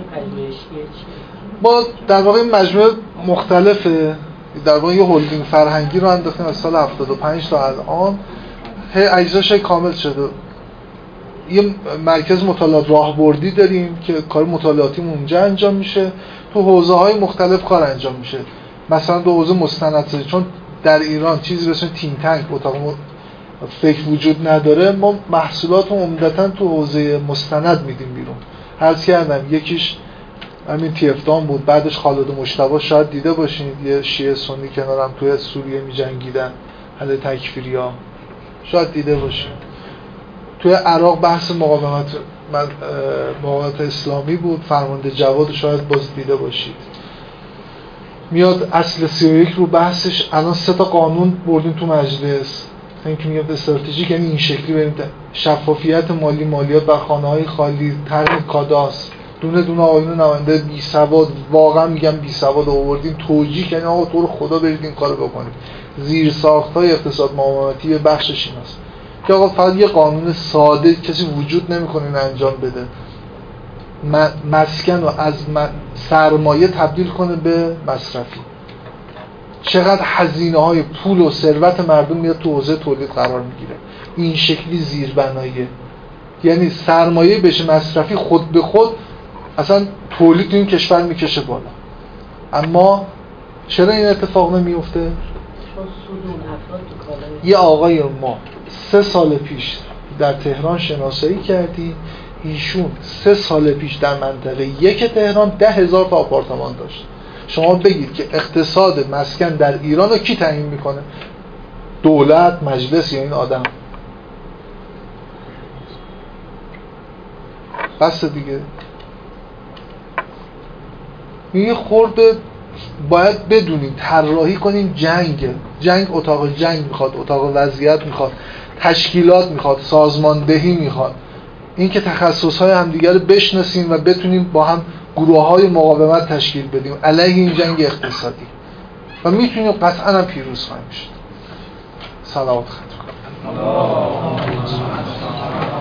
ما در واقع این مجموعه مختلفه، در واقع یه هلدینگ فرهنگی رو انداختیم از سال هفتاد و پنج تا الان. هی اجزاش کامل شده. یه مرکز مطالعات راهبردی داریم که کار مطالعاتی اونجا انجام میشه. تو حوزه‌های مختلف کار انجام میشه. مثلا تو حوزه مستندسازی، چون در ایران چیزی به اسم تین تنک اتاق فکر وجود نداره، ما محصولات رو عمدتاً تو حوزه مستند میدیم بیرون. عرض کردم یکیش همین تیفتان بود، بعدش خالد مجتبی شاید دیده باشید، یه شیعه سنی کنارم توی سوریه می‌جنگیدن، حل تکفیریا شاید دیده باشید. توی عراق بحث مقاومت مقاومت اسلامی بود، فرمانده جواد شاید باز دیده باشید. میاد اصل سی و یک رو بحثش، الان سه تا قانون بردیم تو مجلس. این که میگم استراتژیک یعنی این شکلی بریم، شفافیت مالی، مالیات بر خانه‌های خالی، طرح کاداس، دونه دونه آقایون نماینده بی سواد، واقعا میگم بی سواد آوردیم توجیه، یعنی آقا تو رو خدا برید این کارو بکنید. زیر ساخت‌های اقتصاد معاملاتی به بخشش این است که آقا فقط یه قانون ساده کسی وجود نمی‌کنه این انجام بده، مسکن رو از سرمایه تبدیل کنه به مصرفی. چقدر هزینه‌های پول و ثروت مردم میاد تو حوزه تولید قرار میگیره. این شکلی زیربناییه، یعنی سرمایه بشه مصرفی، خود به خود اصلا تولید این کشور میکشه بالا. اما چرا این اتفاق نمیفته؟ چون سود اون افراد تو کالای یه آقای ما سه سال پیش در تهران شناسایی کردیم، ایشون سه سال پیش در منطقه یک تهران ده هزار تا آپارتمان داشت. شما بگید که اقتصاد مسکن در ایران رو کی تعیین میکنه؟ دولت، مجلس یا این آدم؟ بس دیگه. یه خورده باید بدونیم طراحی کنیم. جنگ جنگ اتاق جنگ میخواد، اتاق وضعیت میخواد، تشکیلات میخواد، سازماندهی میخواد، این که تخصصهای همدیگه رو بشناسیم و بتونیم با هم گروه‌های مقاومت تشکیل بدیم علیه این جنگ اقتصادی و میتونیم قطعا هم پیروز خواهیم شد. صلوات خدمت